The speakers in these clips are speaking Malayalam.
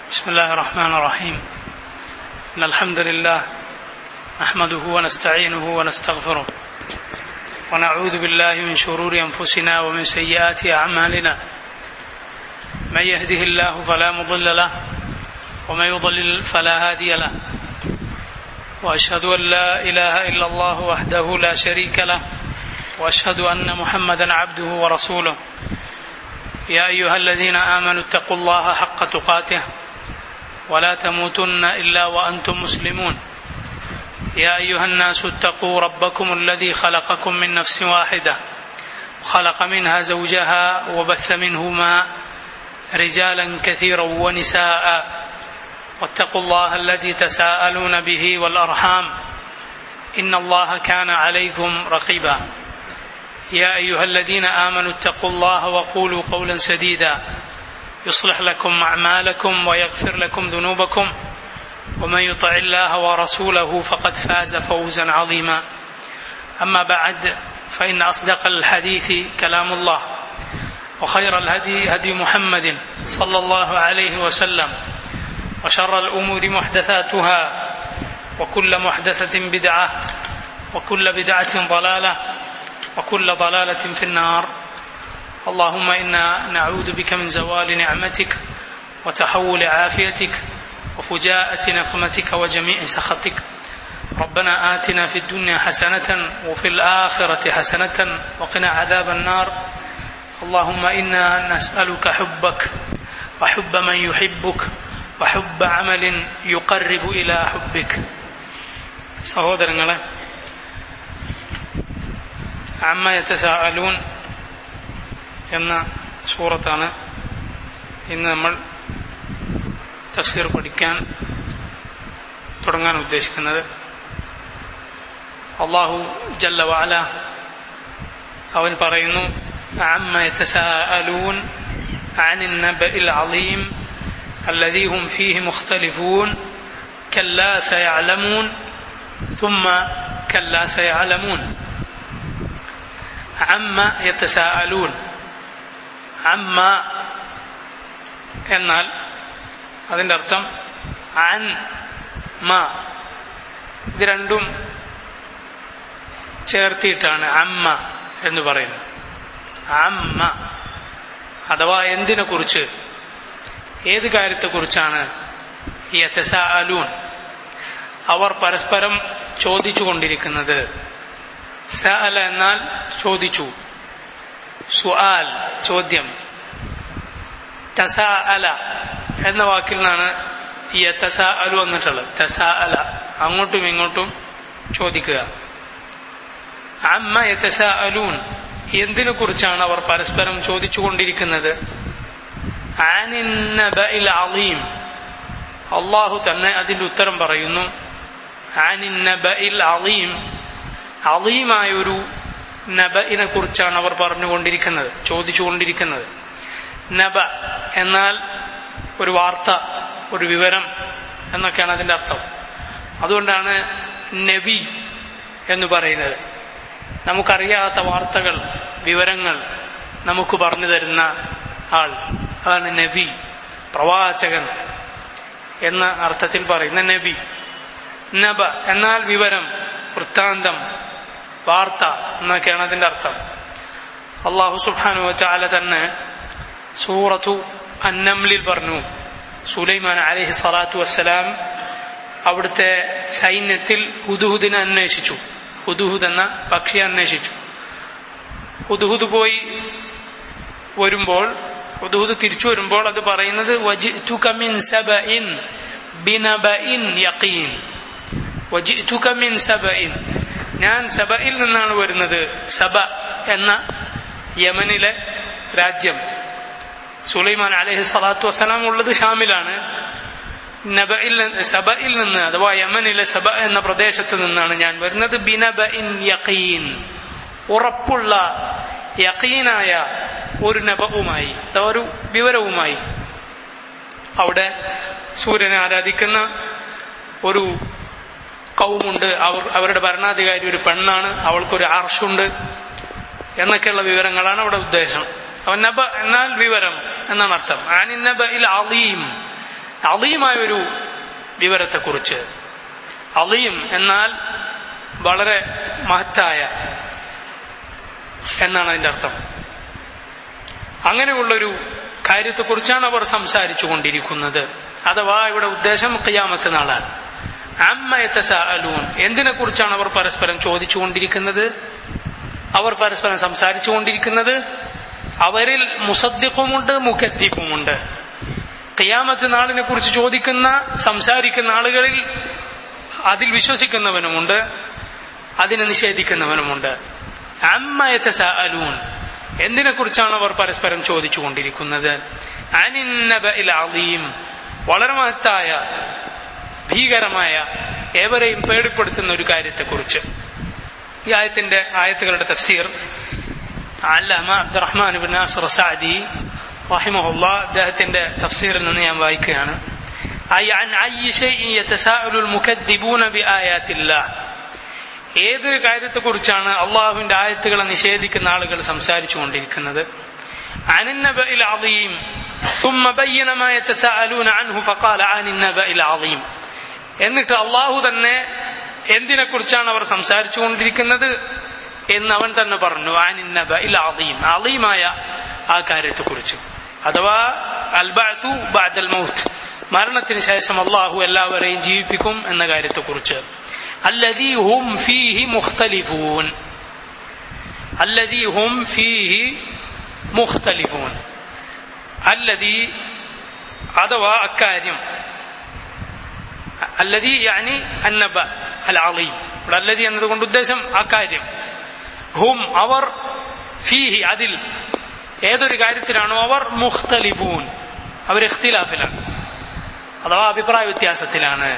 بسم الله الرحمن الرحيم إن الحمد لله نحمده ونستعينه ونستغفره ونعوذ بالله من شرور أنفسنا ومن سيئات أعمالنا من يهده الله فلا مضل له ومن يضلل فلا هادي له وأشهد أن لا إله إلا الله وحده لا شريك له وأشهد أن محمدا عبده ورسوله يا أيها الذين آمنوا اتقوا الله حق تقاته ولا تموتن إلا وأنتم مسلمون يا أيها الناس اتقوا ربكم الذي خلقكم من نفس واحدة وخلق منها زوجها وبث منهما رجالا كثيرا ونساء واتقوا الله الذي تساءلون به والأرحام إن الله كان عليكم رقيبا يا أيها الذين آمنوا اتقوا الله وقولوا قولا سديدا يصلح لكم أعمالكم ويغفر لكم ذنوبكم ومن يطع الله ورسوله فقد فاز فوزا عظيما أما بعد فإن أصدق الحديث كلام الله وخير الهدي هدي محمد صلى الله عليه وسلم وشر الأمور محدثاتها وكل محدثة بدعة وكل بدعة ضلالة وكل ضلالة في النار اللهم إنا نعوذ بك من زوال نعمتك وتحول عافيتك وفجاءة نقمتك وجميع سخطك ربنا آتنا في الدنيا حسنة وفي الآخرة حسنة وقنا عذاب النار اللهم إنا نسألك حبك وحب من يحبك وحب عمل يقرب إلى حبك സഹോദരങ്ങളെ അമ്മ യതസാഅലൂൻ എന്ന സൂറത്താണ് ഇന്ന് നമ്മൾ തഫ്സീർ പഠിക്കാൻ തുടങ്ങാൻ ഉദ്ദേശിക്കുന്നത്. അല്ലാഹു ജല്ല വഅല അവൻ പറയുന്നു, അമ്മ യതസാഅലൂൻ അനിൻ നബഇൽ അളീം الذي هم فيه مختلفون كلا سيعلمون ثم كلا سيعلمون അമ്മ യതസാഅലൂൻ. അമ്മ എന്നാൽ അതിൻ്റെ അർത്ഥം അൻ മ, ഇത് രണ്ടും ചേർത്തിയിട്ടാണ് അമ്മ എന്ന് പറയുന്നത്. അമ്മ അഥവാ എന്തിനെ കുറിച്ച്, ഏത് കാര്യത്തെക്കുറിച്ചാണ് യതസാഅലൂൻ അവർ പരസ്പരം ചോദിച്ചു കൊണ്ടിരിക്കുന്നത്. സഅല എന്നാൽ ചോദിച്ചു, സുആൽ ചോദ്യം. തസാഅല എന്ന വാക്കിൽ നിന്നാണ് യതസാഅലു വന്നിട്ടുള്ളത്. തസാഅല അങ്ങോട്ടും ഇങ്ങോട്ടും ചോദിക്കുക. അമ്മ യതസാഅലൂൻ എന്തിനെ കുറിച്ചാണ് അവർ പരസ്പരം ചോദിച്ചു കൊണ്ടിരിക്കുന്നത്. അനിൻ നബഇൽ അളീം അല്ലാഹു തന്നെ അതിന്റെ ഉത്തരം പറയുന്നു. അനിൻ നബഇൽ അളീം അളീമായ ഒരു നബഇനെ കുറിച്ചാണ് അവർ പറഞ്ഞുകൊണ്ടിരിക്കുന്നത്, ചോദിച്ചുകൊണ്ടിരിക്കുന്നത്. നബ എന്നാൽ ഒരു വാർത്ത, ഒരു വിവരം എന്നൊക്കെയാണ് അതിന്റെ അർത്ഥം. അതുകൊണ്ടാണ് നബി എന്ന് പറയുന്നത്. നമുക്കറിയാത്ത വാർത്തകൾ, വിവരങ്ങൾ നമുക്ക് പറഞ്ഞു തരുന്ന ആൾ, അതാണ് നബി. പ്രവാചകൻ എന്ന അർത്ഥത്തിൽ പറയുന്ന നബി. നബ എന്നാൽ വിവരം, വൃത്താന്തം, വാർത്ത എന്നൊക്കെയാണ് അതിന്റെ അർത്ഥം. അല്ലാഹു സുബ്ഹാനഹു വ തആല തന്നെ സൂറത്തു അന്നംലിൽ പറഞ്ഞു, സുലൈമാൻ അലൈഹി സ്വലാത്തു വസ്സലാം അവിടുത്തെ സൈന്യത്തിൽ ഹുദ്ഹുദിനെ അന്വേഷിച്ചു. ഹുദ്ഹുദ് എന്ന പക്ഷിയെ അന്വേഷിച്ചു. ഹുദ്ഹുദ് പോയി വരുമ്പോൾ, ഹുദ്ഹുദ് തിരിച്ചു വരുമ്പോൾ അത് പറയുന്നത് വജിഅ്തുക മിൻ സബഇൻ ബിനബഇൻ യഖീൻ. വജിഅ്തുക മിൻ സബഇൻ, ഞാൻ സബയിൽ നിന്നാണ് വരുന്നത്. സബ എന്ന യമനിലെ രാജ്യം. സുലൈമാൻ അലൈഹി സ്വലാത്തു വസ്സലാം ഉള്ളത് ഷാമിലാണ്. സബയിൽ നിന്ന് അഥവാ യമനിലെ സബ എന്ന പ്രദേശത്ത് നിന്നാണ് ഞാൻ വരുന്നത്. ബിനബഇൻ യഖീൻ, ഉറപ്പുള്ള യഖീനായ ഒരു നബവുമായി, അഥവാ ഒരു വിവരവുമായി. അവിടെ സൂര്യനെ ആരാധിക്കുന്ന ഒരു കൗമുണ്ട്. അവരുടെ ഭരണാധികാരി ഒരു പെണ്ണാണ്, അവൾക്കൊരു അർഷുണ്ട് എന്നൊക്കെയുള്ള വിവരങ്ങളാണ് അവിടെ ഉദ്ദേശം. നബ എന്നാൽ വിവരം എന്നാണ് അർത്ഥം. അനിൻ നബഇൽ അളീം, അളീമായ ഒരു വിവരത്തെക്കുറിച്ച്. അളീം എന്നാൽ വളരെ മഹത്തായ എന്നാണ് അതിന്റെ അർത്ഥം. അങ്ങനെയുള്ളൊരു കാര്യത്തെക്കുറിച്ചാണ് അവർ സംസാരിച്ചു കൊണ്ടിരിക്കുന്നത്. അഥവാ ഇവിടെ ഉദ്ദേശം ഖിയാമത്ത് നാളാണ്. അമ്മ യതസാഅലൂൻ, എന്തിനെ കുറിച്ചാണ് അവർ പരസ്പരം ചോദിച്ചുകൊണ്ടിരിക്കുന്നത്, അവർ പരസ്പരം സംസാരിച്ചു കൊണ്ടിരിക്കുന്നത്? അവരിൽ മുസദ്ദിഖുമുണ്ട്, മുകദ്ദിബുമുണ്ട്. ഖിയാമത്ത് നാളിനെ കുറിച്ച് ചോദിക്കുന്ന സംസാരിക്കുന്ന ആളുകളിൽ അതിൽ വിശ്വസിക്കുന്നവനുമുണ്ട്, അതിനെ നിഷേധിക്കുന്നവനുമുണ്ട്. അമ്മ യതസാഅലൂൻ, എന്തിനെ കുറിച്ചാണ് അവർ പരസ്പരം ചോദിച്ചുകൊണ്ടിരിക്കുന്നത്? അനിൻ നബഇൽ അളീം, വളരെ മഹത്തായ ഭീകരമായ ഏവരെയും പേടിപ്പെടുത്തുന്ന ഒരു കാര്യത്തെക്കുറിച്ച്. ഈ ആയത്തുകളുടെ തഫ്സീർ അല്ലാമ അബ്ദുറഹ്മാൻ ഇബ്നു നാസിർ സഅദി റഹിമഹുല്ലാഹ് അദ്ദേഹത്തിന്റെ തഫ്സീറിൽ നിന്ന് ഞാൻ വായിക്കുകയാണ്. അൻ അയ്യി ശൈഇൻ യതസാഅലുൽ മുകദ്ദിബൂന ബിആയാത്തില്ലാഹ്, ഏതൊരു കാര്യത്തെക്കുറിച്ചാണ് അള്ളാഹുവിന്റെ ആയത്തുകളെ നിഷേധിക്കുന്ന ആളുകൾ സംസാരിച്ചു കൊണ്ടിരിക്കുന്നത്? അനിൻ നബഇൽ അളീം ثم بين ما يتساءلون عنه فقال عن النبأ العظيم, എന്നിട്ട് അള്ളാഹു തന്നെ എന്തിനെ കുറിച്ചാണ് അവർ സംസാരിച്ചു കൊണ്ടിരിക്കുന്നത് എന്ന് അവൻ തന്നെ പറഞ്ഞു. അനിൻ നബഇൽ അളീം, അളീമായ ആ കാര്യത്തെക്കുറിച്ച്. അഥവാ അൽ ബഅ്സു ബഅദൽ മൗത്ത്, മരണത്തിന് ശേഷം അള്ളാഹു എല്ലാവരെയും ജീവിപ്പിക്കും എന്ന കാര്യത്തെക്കുറിച്ച്. الذي هم فيه مختلفون, الذي هم فيه مختلفون, الذي അഥവാ അക്കാര്യം, الذي يعني النبأ العظيم, الذي എന്നതുകൊണ്ട് ഉദ്ദേശം അക്കാര്യം. ഹും അവർ, ഫീഹി അതിൽ, ഏതൊരു കാര്യത്തിലാണോ അവർ, മുഖ്തലിഫൂൻ അവർ ഇഖ്തിലാഫിലാണ്, അഥവാ അഭിപ്രായ വ്യത്യാസത്തിലാണ്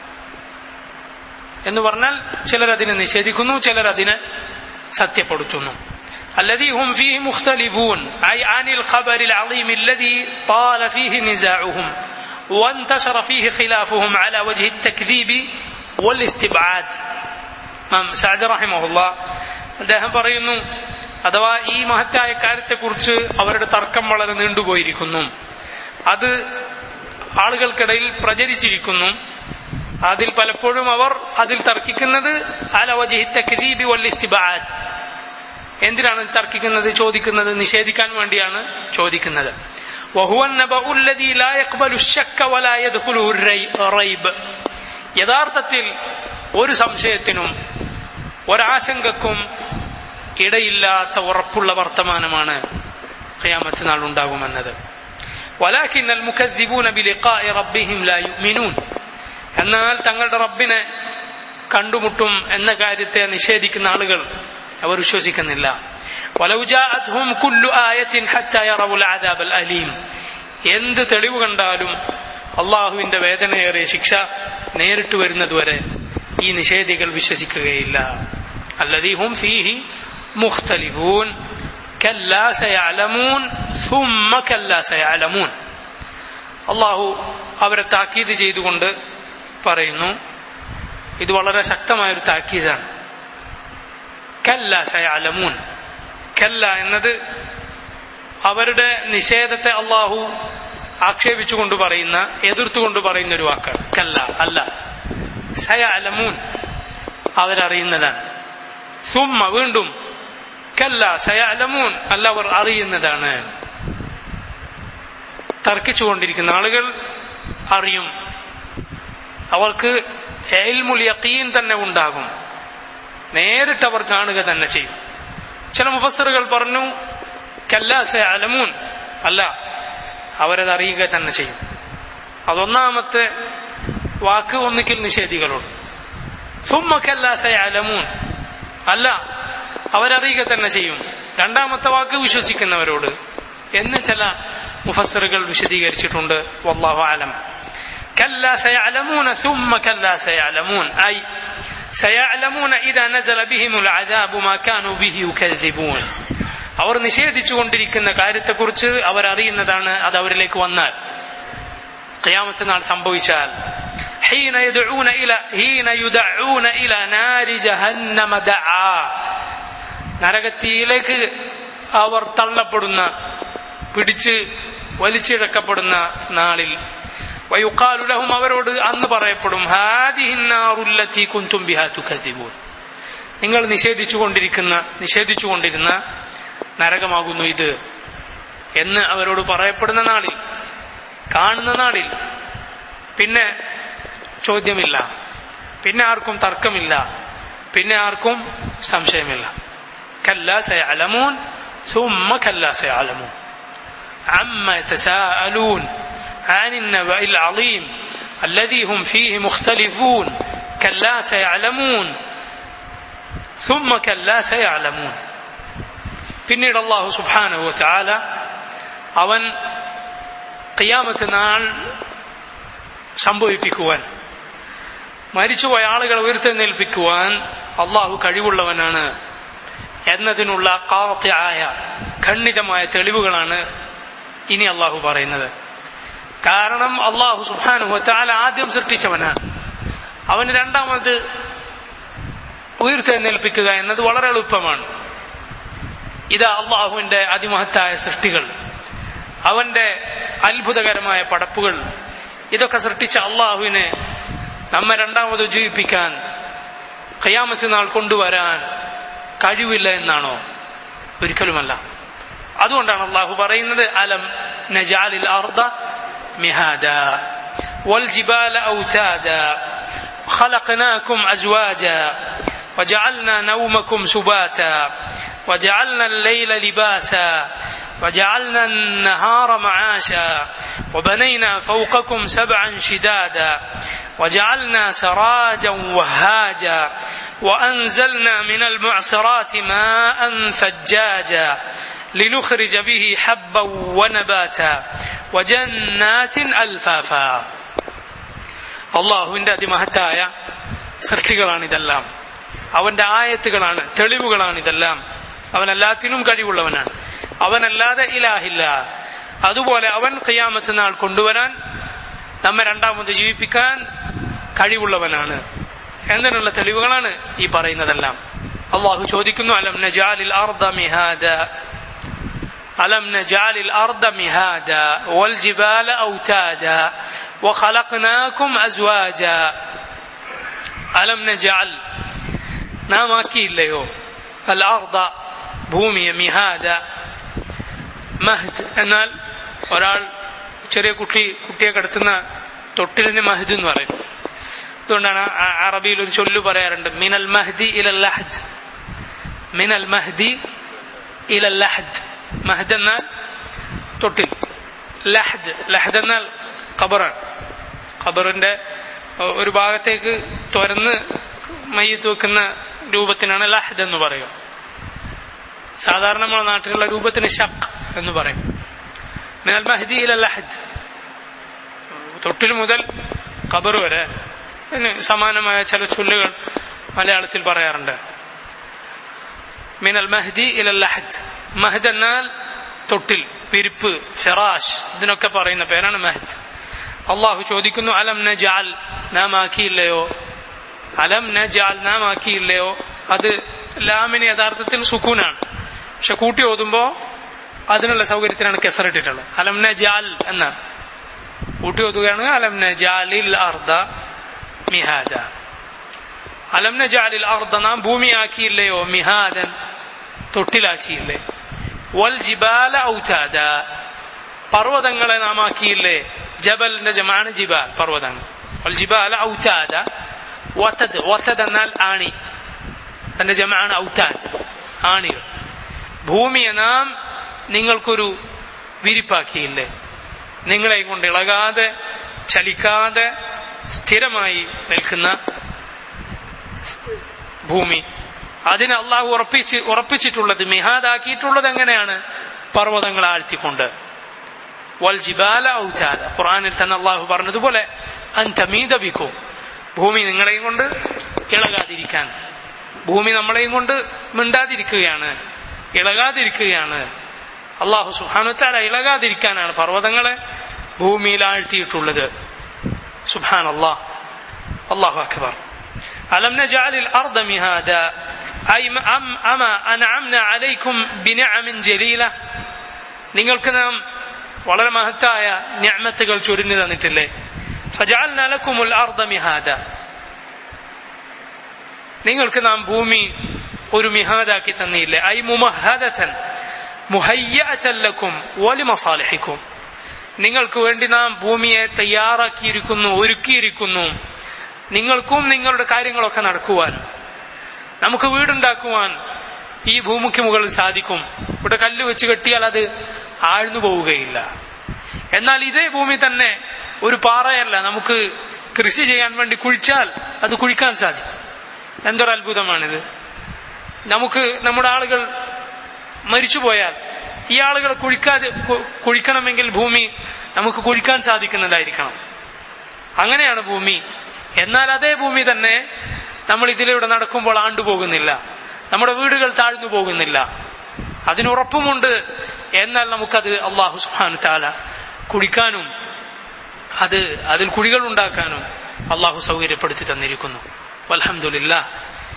എന്ന് പറഞ്ഞാൽ ചിലർ അതിനെ നിഷേധിക്കുന്നു, ചിലർ അതിനെ സത്യപ്പെടുത്തുന്നു. الذي هم فيه مختلفون أي عن الخبر العظيم الذي طال فيه نزاعهم وانتشر فيه خلافهم على وجه التكذيب والاستبعاد. സഅദി റഹിമഹുല്ലാഹ് അദ്ദേഹം പറയുന്നു, അഥവാ ഈ മഹത്തായ കാര്യത്തെക്കുറിച്ച് അവരുടെ തർക്കം വളരെ നീണ്ടുപോയിരിക്കുന്നു, അത് ആളുകൾക്കിടയിൽ പ്രചരിച്ചിരിക്കുന്നു. അതിൽ പലപ്പോഴും അവർ അതിൽ തർക്കിക്കുന്നത് അല വജ്ഹി തക്ദീബ് വൽ ഇസ്തിബാദ്, എന്തിനാണ് തർക്കിക്കുന്നത്, ചോദിക്കുന്നത് നിഷേധിക്കാൻ വേണ്ടിയാണ് ചോദിക്കുന്നത്. വഹുവ അന്നബഉ അല്ലദീ ലാ യഖ്ബലു അശ്ശക്ക വലാ യദ്ഖുലുഹു റൈബ്, യഥാർത്ഥത്തിൽ ഒരു സംശയത്തിനും ഒരാശങ്കക്കും ഇടയില്ലാത്ത ഉറപ്പുള്ള വർത്തമാനമാണ് ഖിയാമത്ത് നാൾ ഉണ്ടാകുമെന്നത്. വലാകിന്നൽ മുകദ്ദിബൂന ബിലിഖാഇ റബ്ബിഹിം ലാ യുഅ്മിനൂൻ, എന്നാൽ തങ്ങളുടെ റബ്ബിനെ കണ്ടുമുട്ടും എന്ന കാര്യത്തെ നിഷേധിക്കുന്ന ആളുകൾ അവർ വിശ്വസിക്കുന്നില്ല. വലൗ ജാഅത്ഹും കുല്ലു ആയത്തിൻ ഹത്താ യറവുൽ അദാബൽ അലീം, എന്ത് തെളിവ് കണ്ടാലും അള്ളാഹുവിന്റെ വേദനയേറിയ ശിക്ഷ നേരിട്ട് വരുന്നതുവരെ ഈ നിഷേധികൾ വിശ്വസിക്കുകയില്ല. അല്ലദീ ഹും ഫീഹി മുഖ്തലിഫൂൻ കല്ലാ സയഅലമൂൻ സുമ്മ കല്ലാ സയഅലമൂൻ. അള്ളാഹു അവരെ താക്കീത് ചെയ്തുകൊണ്ട് പറയുന്നു, ഇത് വളരെ ശക്തമായൊരു താക്കീതാണ്. കല്ലാ സയഅലമൂൻ, കല്ല എന്നത് അവരുടെ നിഷേധത്തെ അള്ളാഹു ആക്ഷേപിച്ചുകൊണ്ട് പറയുന്ന, എതിർത്തുകൊണ്ട് പറയുന്ന ഒരു വാക്കാണ്. കല്ല അല്ല, സയഅലമൂൻ അവരറിയുന്നതാണ്. സുമ്മ വീണ്ടും, കല്ല സയഅലമൂൻ അല്ല അവർ അറിയുന്നതാണ്. തർക്കിച്ചുകൊണ്ടിരിക്കുന്ന ആളുകൾ അറിയും, അവർക്ക് ഇൽമുൽ യഖീൻ തന്നെ ഉണ്ടാകും, നേരിട്ട് അവർ കാണുക തന്നെ ചെയ്യും. ചില മുഫസ്സിറുകൾ പറഞ്ഞു കല്ലാ സയഅലമൂൻ അല്ല, അവരത് അറിയുക തന്നെ ചെയ്യും. അതൊന്നാമത്തെ വാക്ക് ഒന്നിക്കൽ നിഷേധികളോട്. സുമ്മ കല്ലാ സയഅലമൂൻ അല്ല, അവരറിയുക തന്നെ ചെയ്യും. രണ്ടാമത്തെ വാക്ക് വിശ്വസിക്കുന്നവരോട് എന്ന് ചില മുഫസ്സിറുകൾ വിശദീകരിച്ചിട്ടുണ്ട്. വല്ലാഹു അലം. കല്ലാ സയഅലമൂന സുമ്മ കല്ലാ സയഅലമൂൻ ഐ സയഅലമൂന ഇദാ നസല ബിഹിമുൽ അദാബു മാ കാനൂ ബിഹി യുകദ്ദിബൂൻ. അവർ നിഷേധിച്ചുകൊണ്ടിരിക്കുന്ന കാര്യത്തെക്കുറിച്ച് അവരറിയുന്നതാണ്, അത് അവരിലേക്ക് വന്നാൽ, ഖിയാമത്ത് നാൾ സംഭവിച്ചാൽ. ഹീന യുദഊന ഇലാ നാരി ജഹന്നമ ദഅ, നരകത്തിയിലേക്ക് അവർ തള്ളപ്പെടുന്ന, പിടിച്ച് വലിച്ചിഴക്കപ്പെടുന്ന നാളിൽ. വയുഖാലു ലഹും അവരോട് അന്ന് പറയപ്പെടും ഹാദിഹി النار التي كنتم بها تكذبون നിങ്ങൾ നിഷേധിച്ചുകൊണ്ടിരുന്ന നരകമാകുന്നു ഇത് എന്ന് അവരോട് പറയപ്പെടുന്ന നാളിൽ, കാണുന്ന നാളിൽ പിന്നെ ചോദ്യമില്ല, പിന്നെ ആർക്കും തർക്കമില്ല, പിന്നെ ആർക്കും സംശയമില്ല. കല്ലാ സയഅലമൂൻ ثم كلا سيعلمون عما يتساءلون عن النبأ العظيم الذي هم فيه مختلفون كلا سيعلمون ثم كلا سيعلمون. പിന്നീട് അല്ലാഹു സുബ്ഹാനഹു വ തആല അവൻ ഖിയാമത്ത് നാൾ സംഭവിപ്പിക്കുവാൻ, മരിച്ചുപോയ ആളുകളെ ഉയർത്തെഴുന്നേൽപ്പിക്കുവാൻ അല്ലാഹു കഴിവുള്ളവനാണ് എന്നതിനുള്ള ഖാതിആയ ഖണ്ഡിതമായ തെളിവുകളാണ് ഇനി അല്ലാഹു പറയുന്നത്. കാരണം അല്ലാഹു സുബ്ഹാനഹു വ തആല ആദ്യം സൃഷ്ടിച്ചവനാണ്. അവന് രണ്ടാമത് ഉയർത്തെഴുന്നേൽപ്പിക്കുക എന്നത് വളരെ എളുപ്പമാണ്. ഇതാ അള്ളാഹുവിന്റെ അതിമഹത്തായ സൃഷ്ടികൾ, അവന്റെ അത്ഭുതകരമായ പടപ്പുകൾ, ഇതൊക്കെ സൃഷ്ടിച്ച അള്ളാഹുവിനെ നമ്മെ രണ്ടാമത് ജീവിപ്പിക്കാൻ, ഖിയാമത്ത് നാൾ കൊണ്ടുവരാൻ കഴിവില്ല എന്നാണോ? ഒരിക്കലുമല്ല. അതുകൊണ്ടാണ് അള്ളാഹു പറയുന്നത് അലം നജഅലിൽ അർദ മിഹാദാ വൽ ജിബാല ഔതാദാ ഖലഖനാകും അസ്വാജാ وجعلنا نومكم سباتا وجعلنا الليل لباسا وجعلنا النهار معاشا وبنينا فوقكم سبعا شدادا وجعلنا سراجا وهاجا وأنزلنا من المعصرات ماء ثجاجا لنخرج به حبا ونباتا وجنات ألفافا. അള്ളാഹുവിന്റെ അതിമഹത്തായ സൃഷ്ടികളാണ് ഇതെല്ലാം. അവന്റെ ആയത്തുകളാണ്, തെളിവുകളാണ് ഇതെല്ലാം. അവൻ എല്ലാത്തിനും കഴിവുള്ളവനാണ്. അവനല്ലാതെ ഇലാഹില്ല. അതുപോലെ അവൻ ഖിയാമത്ത് നാൾ കൊണ്ടുവരാൻ, നമ്മെ രണ്ടാമത് ജീവിപ്പിക്കാൻ കഴിവുള്ളവനാണ് എന്നതിനുള്ള തെളിവുകളാണ് ഈ പറയുന്നതെല്ലാം. അള്ളാഹു ചോദിക്കുന്നു അലം നജഅലിൽ അർദ മിഹാദാ അലം നജഅലിൽ അർദ മിഹാദാ വൽ ജിബാല ഔതാദാ വഖലഖനാകും അസ്വാജാ. അലം നജഅൽ നാം ആക്കിയില്ലയോ അൽ അർദ ഭൂമിയെ, മിഹാദ മഹ്ദ് എന്നാൽ ഒരാൾ ചെറിയ കുട്ടിയെ കിടത്തുന്ന തൊട്ടിലിന് മഹ്ദ് എന്ന് പറയും. അതുകൊണ്ടാണ് അറബിയിൽ ഒരു ചൊല്ലു പറയാറുണ്ട് മിനൽ മഹ്ദി ഇലൽ ലഹദ്, മിനൽ മഹ്ദി ഇലൽ ലഹദ്. മഹ്ദ് എന്നാൽ തൊട്ടിൽ, ലഹദ് എന്നാൽ ഖബറാണ്. ഖബറിന്റെ ഒരു ഭാഗത്തേക്ക് തുറന്ന് മയ്യത്ത് വെക്കുന്ന രൂപത്തിനാണ് ലഹദ് എന്ന് പറയുക. സാധാരണ നമ്മുടെ നാട്ടിലുള്ള രൂപത്തിന് ഷഖ് എന്ന് പറയും. മിനൽ മഹ്ദി ഇലൽ ലഹദ്, തൊട്ടിൽ മുതൽ ഖബർ വരെ. സമാനമായ ചില ചൊല്ലുകൾ മലയാളത്തിൽ പറയാറുണ്ട്. മിനൽ മഹ്ദി ഇലൽ ലഹദ്. മഹ്ദ് എന്നാൽ തൊട്ടിൽ, വിരിപ്പ്, ഫിറാഷ്, ഇതിനൊക്കെ പറയുന്ന പേരാണ് മഹ്ദ്. അള്ളാഹു ചോദിക്കുന്നു അലം നജഅൽ നാം ആക്കിയില്ലയോ, അലം നജഅൽ നാം ആക്കിയില്ലയോ. അത് ലാമിന് യഥാർത്ഥത്തിൽ സുക്കൂനാണ്, പക്ഷെ കൂട്ടി ഓതുമ്പോ അതിനുള്ള സൗകര്യത്തിനാണ് കെസറിട്ടിട്ടുള്ളത്. അലം നജഅൽ എന്നാണ്. കൂട്ടി ഓതുകയാണ് അലം നജഅലിൽ അർദ മിഹാദ. അലം നജഅലിൽ അർദ നാം ഭൂമിയാക്കിയില്ലയോ, മിഹാദൻ തൊട്ടിലാക്കിയില്ലേ, വൽ ജിബാല ഔതാദ പർവ്വതങ്ങളെ നാം ആക്കിയില്ലേ. ജബലിന്റെ ജമാണ് ജിബാൽ, പർവ്വതങ്ങൾ. വൽ ജിബാല ഔതാദ വതദ്, വതദ് എന്നാൽ ആണി, അതിന്റെ ജമാണ് ഔതാദ്, ആണികൾ. ഭൂമിയെ നാം നിങ്ങൾക്കൊരു വിരിപ്പാക്കിയില്ലേ, നിങ്ങളെ കൊണ്ട് ഇളകാതെ ചലിക്കാതെ സ്ഥിരമായി നിൽക്കുന്ന ഭൂമി. അതിനെ അള്ളാഹു ഉറപ്പിച്ചിട്ടുള്ളത്, മിഹാദാക്കിയിട്ടുള്ളത് എങ്ങനെയാണ്? പർവ്വതങ്ങൾ ആഴ്ത്തിക്കൊണ്ട്. വൽ ജിബാല ഔതാദ, ഖുർആനിൽ തന്നെ അള്ളാഹു പറഞ്ഞതുപോലെ അൻ തമീദ ബിക്കും, ഭൂമി നിങ്ങളെയും കൊണ്ട് ഇളകാതിരിക്കാൻ. ഭൂമി നമ്മളെയും കൊണ്ട് മിണ്ടാതിരിക്കുകയാണ്, ഇളകാതിരിക്കുകയാണ്. അള്ളാഹു സുബ്ഹാനഹു വ തആല ഇളകാതിരിക്കാനാണ് പർവ്വതങ്ങളെ ഭൂമിയിൽ ആഴ്ത്തിയിട്ടുള്ളത്. സുബ്ഹാനല്ലാഹ്, അല്ലാഹു അക്ബർ. അലം നജഅലിൽ അർദ മിഹാദ ഐ അമാ അൻഅംന അലൈക്കും ബിനിഅമിൻ ജലീല, നിങ്ങൾക്ക് നാം വളരെ മഹത്തായ നിഅമത്തുകൾ ചൊരിഞ്ഞു തന്നിട്ടില്ലേ? ഫജഅൽനാ ലക്കുമുൽ അർദ മിഹാദ, നിങ്ങൾക്ക് നാം ഭൂമി ഒരു മിഹാദാക്കി തന്നില്ലേ, ഐ മുമഹദതൻ മുഹയ്യഅതൻ ലക്കും വലിമസാലിഹിക്കും, നിങ്ങൾക്ക് വേണ്ടി നാം ഭൂമിയെ തയ്യാറാക്കിയിരിക്കുന്നു, ഒരുക്കിയിരിക്കുന്നു, നിങ്ങൾക്കും നിങ്ങളുടെ കാര്യങ്ങളൊക്കെ നടക്കുവാൻ. നമുക്ക് വീടുണ്ടാക്കുവാൻ ഈ ഭൂമിക്ക് മുകളിൽ സാധിക്കും. ഇവിടെ കല്ല് വെച്ച് കെട്ടിയാൽ അത് ആഴ്ന്നു പോവുകയില്ല. എന്നാൽ ഇതേ ഭൂമി തന്നെ ഒരു പാറയല്ല, നമുക്ക് കൃഷി ചെയ്യാൻ വേണ്ടി കുഴിച്ചാൽ അത് കുഴിക്കാൻ സാധിക്കും. എന്തൊരു അത്ഭുതമാണിത്. നമുക്ക് നമ്മുടെ ആളുകൾ മരിച്ചുപോയാൽ ഈ ആളുകൾ കുഴിക്കണമെങ്കിൽ ഭൂമി നമുക്ക് കുഴിക്കാൻ സാധിക്കുന്നതായിരിക്കണം. അങ്ങനെയാണ് ഭൂമി. എന്നാൽ അതേ ഭൂമി തന്നെ നമ്മൾ ഇതിലൂടെ നടക്കുമ്പോൾ ആണ്ടുപോകുന്നില്ല, നമ്മുടെ വീടുകൾ താഴ്ന്നു പോകുന്നില്ല. അതിനുറപ്പുമുണ്ട്. എന്നാൽ നമുക്കത് അല്ലാഹു സുബ്ഹാനഹു തആല കുഴിക്കാനും അതിൽ കുഴികൾ ഉണ്ടാക്കാനും അല്ലാഹു സൗകര്യപ്പെടുത്തി തന്നിരിക്കുന്നു. വൽഹംദുലില്ലാഹ്.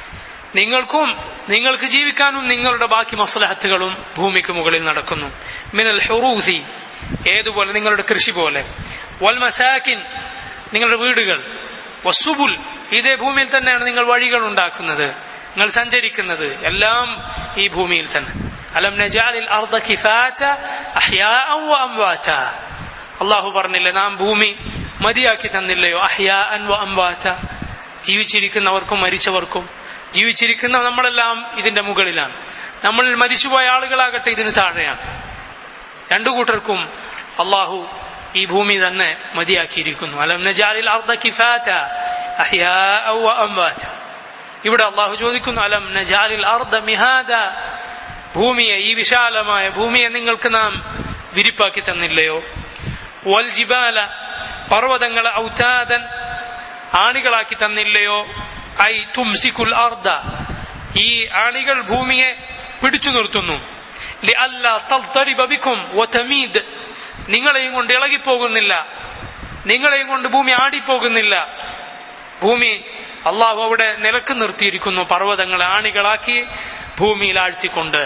നിങ്ങൾക്ക് ജീവിക്കാനും നിങ്ങളുടെ ബാക്കി മസ്ലഹത്തുകളും ഭൂമിക്ക് മുകളിൽ നടക്കുന്നു. മിനൽ ഹുറൂസി, ഏതുപോലെ നിങ്ങളുടെ കൃഷി പോലെ, വൽ മസാകിൻ, നിങ്ങളുടെ വീടുകൾ, വസ്സുബുൽ, ഇതേ ഭൂമിയിൽ തന്നെയാണ് നിങ്ങൾ വഴികൾ ഉണ്ടാക്കുന്നത്, നിങ്ങൾ സഞ്ചരിക്കുന്നത്, എല്ലാം ഈ ഭൂമിയിൽ തന്നെ. അലം നജഅലിൽ അർദ കിഫാത അഹ്യാഅൻ വ അംവാത, അല്ലാഹു പറഞ്ഞില്ലേ നാം ഭൂമി മതിയാക്കി തന്നില്ലയോ, അഹ്യാഅൻ വ അംവാത, ജീവിച്ചിരിക്കുന്നവർക്കും മരിച്ചവർക്കും. ജീവിച്ചിരിക്കുന്ന നമ്മളെല്ലാം ഇതിന്റെ മുകളിലാണ്, നമ്മൾ മരിച്ചുപോയ ആളുകളാകട്ടെ ഇതിന് താഴെയാണ്. രണ്ടു കൂട്ടർക്കും അല്ലാഹു ഈ ഭൂമി തന്നെ മതിയാക്കിയിരിക്കുന്നു. അലം നജഅലിൽ അർദ കിഫാത അഹ്യാഅൻ വ അംവാത. ഇവിടെ അല്ലാഹു ചോദിക്കുന്നു, അലം നജഅലിൽ അർദ മിഹാദ, ഭൂമിയെ, ഈ വിശാലമായ ഭൂമിയെ നിങ്ങൾക്ക് നാം വിരിപ്പാക്കി തന്നില്ലയോ. വൽ ജിബാല, പർവ്വതങ്ങളെ, ഔതാദൻ, ആണികളാക്കി തന്നില്ലയോ. ഐ തുംസികുൽ അർദ, ഈ ആണികൾ ഭൂമിയെ പിടിച്ചു നിർത്തുന്നു. ലിഅല്ലാ തൽതരിബ ബികും വതമീദ്, നിങ്ങളെയും കൊണ്ട് ഇളകിപ്പോകുന്നില്ല, നിങ്ങളെയും കൊണ്ട് ഭൂമി ആടിപ്പോകുന്നില്ല. ഭൂമി അള്ളാഹു അവിടെ നിലക്ക് നിർത്തിയിരിക്കുന്നു, പർവ്വതങ്ങളെ ആണികളാക്കി ഭൂമിയിൽ ആഴ്ത്തിക്കൊണ്ട്.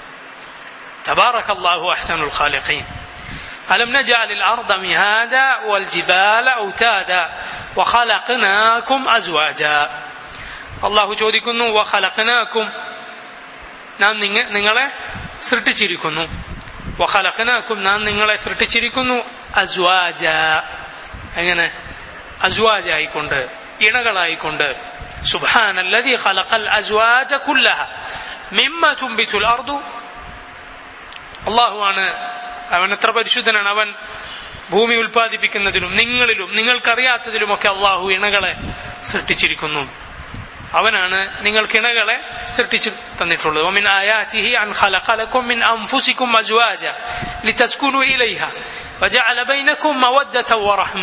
തബാറകല്ലാഹു അഹ്സനുൽ ഖാലിഖീൻ. അലം നജഅലിൽ അർദ മിഹാദ വൽ ജിബാല ഔതാദ വഖലഖനാകും അസ്വാജ. അള്ളാഹു ചോദിക്കുന്നു, വഖലഖനാകും, നാം നിങ്ങളെ സൃഷ്ടിച്ചിരിക്കുന്നു. വഖലഖനാകും, നാം നിങ്ങളെ സൃഷ്ടിച്ചിരിക്കുന്നു. അസ്വാജ, എങ്ങനെ? അസ്വാജായിക്കൊണ്ട്, ഇണകളായിക്കൊണ്ട്. സുബ്ഹാനല്ലദീ ഖലഖൽ അസ്വാജ കുല്ലഹ മിമ്മാ തുംബിതുൽ അർദു. അള്ളാഹുവാണ്, അവൻ എത്ര പരിശുദ്ധനാണ്. അവൻ ഭൂമി ഉൽപ്പാദിപ്പിക്കുന്നതിലും നിങ്ങളിലും നിങ്ങൾക്കറിയാത്തതിലുമൊക്കെ അള്ളാഹു ഇണകളെ സൃഷ്ടിച്ചിരിക്കുന്നു. അവനാണ് നിങ്ങൾക്ക് ഇണകളെ സൃഷ്ടിച്ചു തന്നിട്ടുള്ളത്. വമിൻ ആയാതിഹി അൻ ഖലഖ ലക്കും മിൻ അൻഫുസികും അസ്വാജ ലിതസ്കുനു ഇലൈഹ വജഅല ബൈനകും മവദ്ദത വറഹ്മ.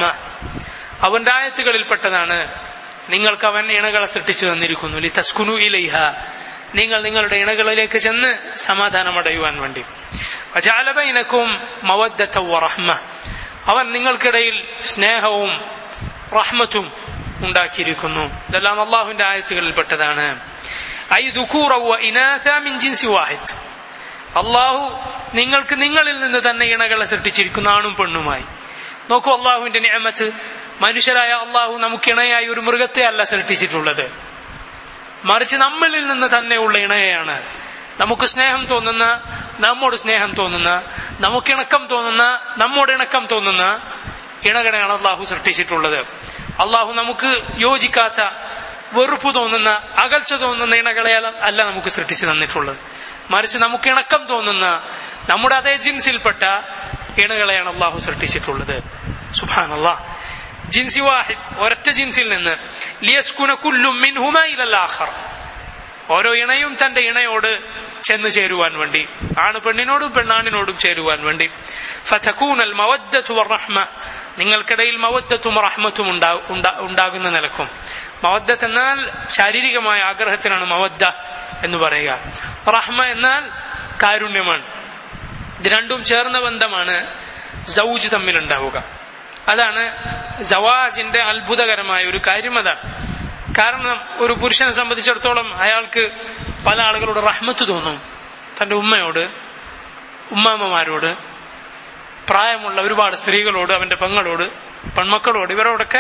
അവന്റെ ആയത്തുകളിൽപ്പെട്ടതാണ് നിങ്ങൾക്ക് അവൻ ഇണകളെ സൃഷ്ടിച്ചു തന്നിരിക്കുന്നു. ലിതസ്കുനു ഇലൈഹ, നിങ്ങൾ നിങ്ങളുടെ ഇണകളിലേക്ക് ചെന്ന് സമാധാനമടയുവാൻ വേണ്ടി. വജഅല ബൈനകും മവദ്ദത വറഹ്മ, അവൻ നിങ്ങൾക്കിടയിൽ സ്നേഹവും റഹ്മത്തും ഉണ്ടാക്കിയിരിക്കുന്നു. ഇതെല്ലാം അള്ളാഹുവിന്റെ ആയത്തുകളിൽപ്പെട്ടതാണ്. ഐ ദുഖൂറ വ ഇനാസ മിൻ ജിൻസി വാഹിദ്, അള്ളാഹു നിങ്ങൾക്ക് നിങ്ങളിൽ നിന്ന് തന്നെ ഇണകളെ സൃഷ്ടിച്ചിരിക്കുന്നു, ആണും പെണ്ണുമായി. നോക്കൂ അള്ളാഹുവിന്റെ നിഅമത്ത്. മനുഷ്യരായ അള്ളാഹു നമുക്ക് ഇണയായി ഒരു മൃഗത്തെ അല്ല സൃഷ്ടിച്ചിട്ടുള്ളത്, മറിച്ച് നമ്മളിൽ നിന്ന് തന്നെയുള്ള ഇണയാണ്. നമുക്ക് സ്നേഹം തോന്നുന്ന, നമ്മോട് സ്നേഹം തോന്നുന്ന, നമുക്ക് ഇണക്കം തോന്നുന്ന, നമ്മോട് ഇണക്കം തോന്നുന്ന ഇണകളെയാണ് അള്ളാഹു സൃഷ്ടിച്ചിട്ടുള്ളത്. അള്ളാഹു നമുക്ക് യോജിക്കാത്ത, വെറുപ്പ് തോന്നുന്ന, അകൽച്ച തോന്നുന്ന ഇണകളെ അല്ല നമുക്ക് സൃഷ്ടിച്ചു തന്നിട്ടുള്ളത്, മറിച്ച് നമുക്ക് ഇണക്കം തോന്നുന്ന, നമ്മുടെ അതേ ജിൻസിൽപ്പെട്ട ഇണകളെയാണ് അള്ളാഹു സൃഷ്ടിച്ചിട്ടുള്ളത്. സുബ്ഹാനല്ലാഹ്. ജിൻസി വാഹിദ്, ഒരൊറ്റ ജിൻസിൽ നിന്ന്. ലിയസ്കുന കുല്ലും മിൻഹുമാ ഇലൽ ആഖർ, ഓരോ ഇണയും തന്റെ ഇണയോട് ചെന്ന് ചേരുവാൻ വേണ്ടി, ആണ് പെണ്ണിനോടും പെണ്ണാണിനോടും ചേരുവാൻ വേണ്ടി. ഫതകൂനൽ മവദ്ദതു വറഹ്മ, നിങ്ങൾക്കിടയിൽ മവദ്ദത്തും റഹ്മത്തും ഉണ്ടാകുന്ന നിലക്കും. മവദ്ദത്ത് എന്നാൽ ശാരീരികമായ ആഗ്രഹത്തിനാണ് മവദ്ദ എന്ന് പറയുക. റഹ്മ എന്നാൽ കാരുണ്യമാണ്. ഇത് രണ്ടും ചേർന്ന ബന്ധമാണ് സൗജ് തമ്മിലുണ്ടാവുക. അതാണ് സവാജിന്റെ അത്ഭുതകരമായ ഒരു കാര്യം. അതാണ് കാരണം ഒരു പുരുഷനെ സംബന്ധിച്ചിടത്തോളം അയാൾക്ക് പല ആളുകളോട് റഹ്മത്ത് തോന്നും. തന്റെ ഉമ്മയോട്, ഉമ്മാമ്മമാരോട്, പ്രായമുള്ള ഒരുപാട് സ്ത്രീകളോട്, അവന്റെ പെങ്ങളോട് പെൺമക്കളോട് ഇവരോടൊക്കെ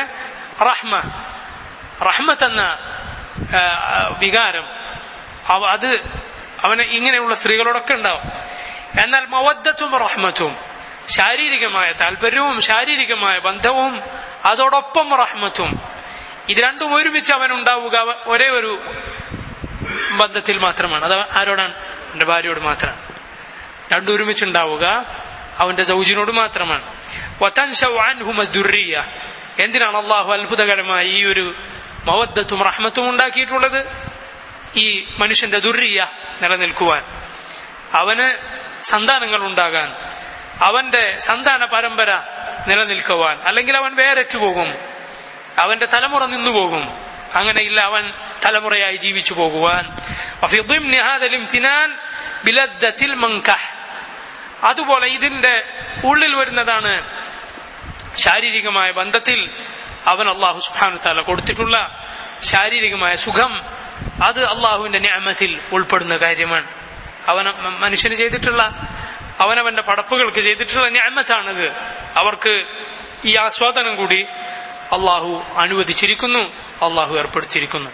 റഹ്മത്ത് എന്ന വികാരം അത് അവന് ഇങ്ങനെയുള്ള സ്ത്രീകളോടൊക്കെ ഉണ്ടാവും. എന്നാൽ മവദ്ദത്തും റഹ്മത്തും, ശാരീരികമായ താല്പര്യവും ശാരീരികമായ ബന്ധവും അതോടൊപ്പം റഹ്മത്തും, ഇത് രണ്ടും ഒരുമിച്ച് അവനുണ്ടാവുക ഒരേ ഒരു ബന്ധത്തിൽ മാത്രമാണ്. അത് ആരോടാണ്? അവന്റെ ഭാര്യയോട് മാത്രമാണ്. രണ്ടും ഒരുമിച്ചുണ്ടാവുക അവന്റെ സൗജിനോട് മാത്രമാണ്. എന്തിനാണ് അള്ളാഹു അത്ഭുതകരമായി ഈ ഒരു മവദ്ദത്തും റഹ്മത്തും ഉണ്ടാക്കിയിട്ടുള്ളത്? ഈ മനുഷ്യന്റെ ദുർരിയ നിലനിൽക്കുവാൻ, അവന് സന്താനങ്ങൾ ഉണ്ടാകാൻ, അവന്റെ സന്താന പരമ്പര നിലനിൽക്കുവാൻ. അല്ലെങ്കിൽ അവൻ വേറെറ്റുപോകും, അവന്റെ തലമുറ നിന്നുപോകും. അങ്ങനെയില്ല, അവൻ തലമുറയായി ജീവിച്ചു പോകുവാൻ. അതുപോലെ ഇതിന്റെ ഉള്ളിൽ വരുന്നതാണ് ശാരീരികമായ ബന്ധത്തിൽ അവൻ അള്ളാഹു സുബ്ഹാനഹു വ തആല കൊടുത്തിട്ടുള്ള ശാരീരികമായ സുഖം. അത് അള്ളാഹുവിന്റെ നിഅമത്തിൽ ഉൾപ്പെടുന്ന കാര്യമാണ്. മനുഷ്യന് ചെയ്തിട്ടുള്ള, അവനവന്റെ പടപ്പുകൾക്ക് ചെയ്തിട്ടുള്ള നിഅമത്താണത്. അവർക്ക് ഈ ആസ്വാദനം കൂടി അള്ളാഹു അനുവദിച്ചിരിക്കുന്നു, അള്ളാഹു ഏർപ്പെടുത്തിയിരിക്കുന്നു.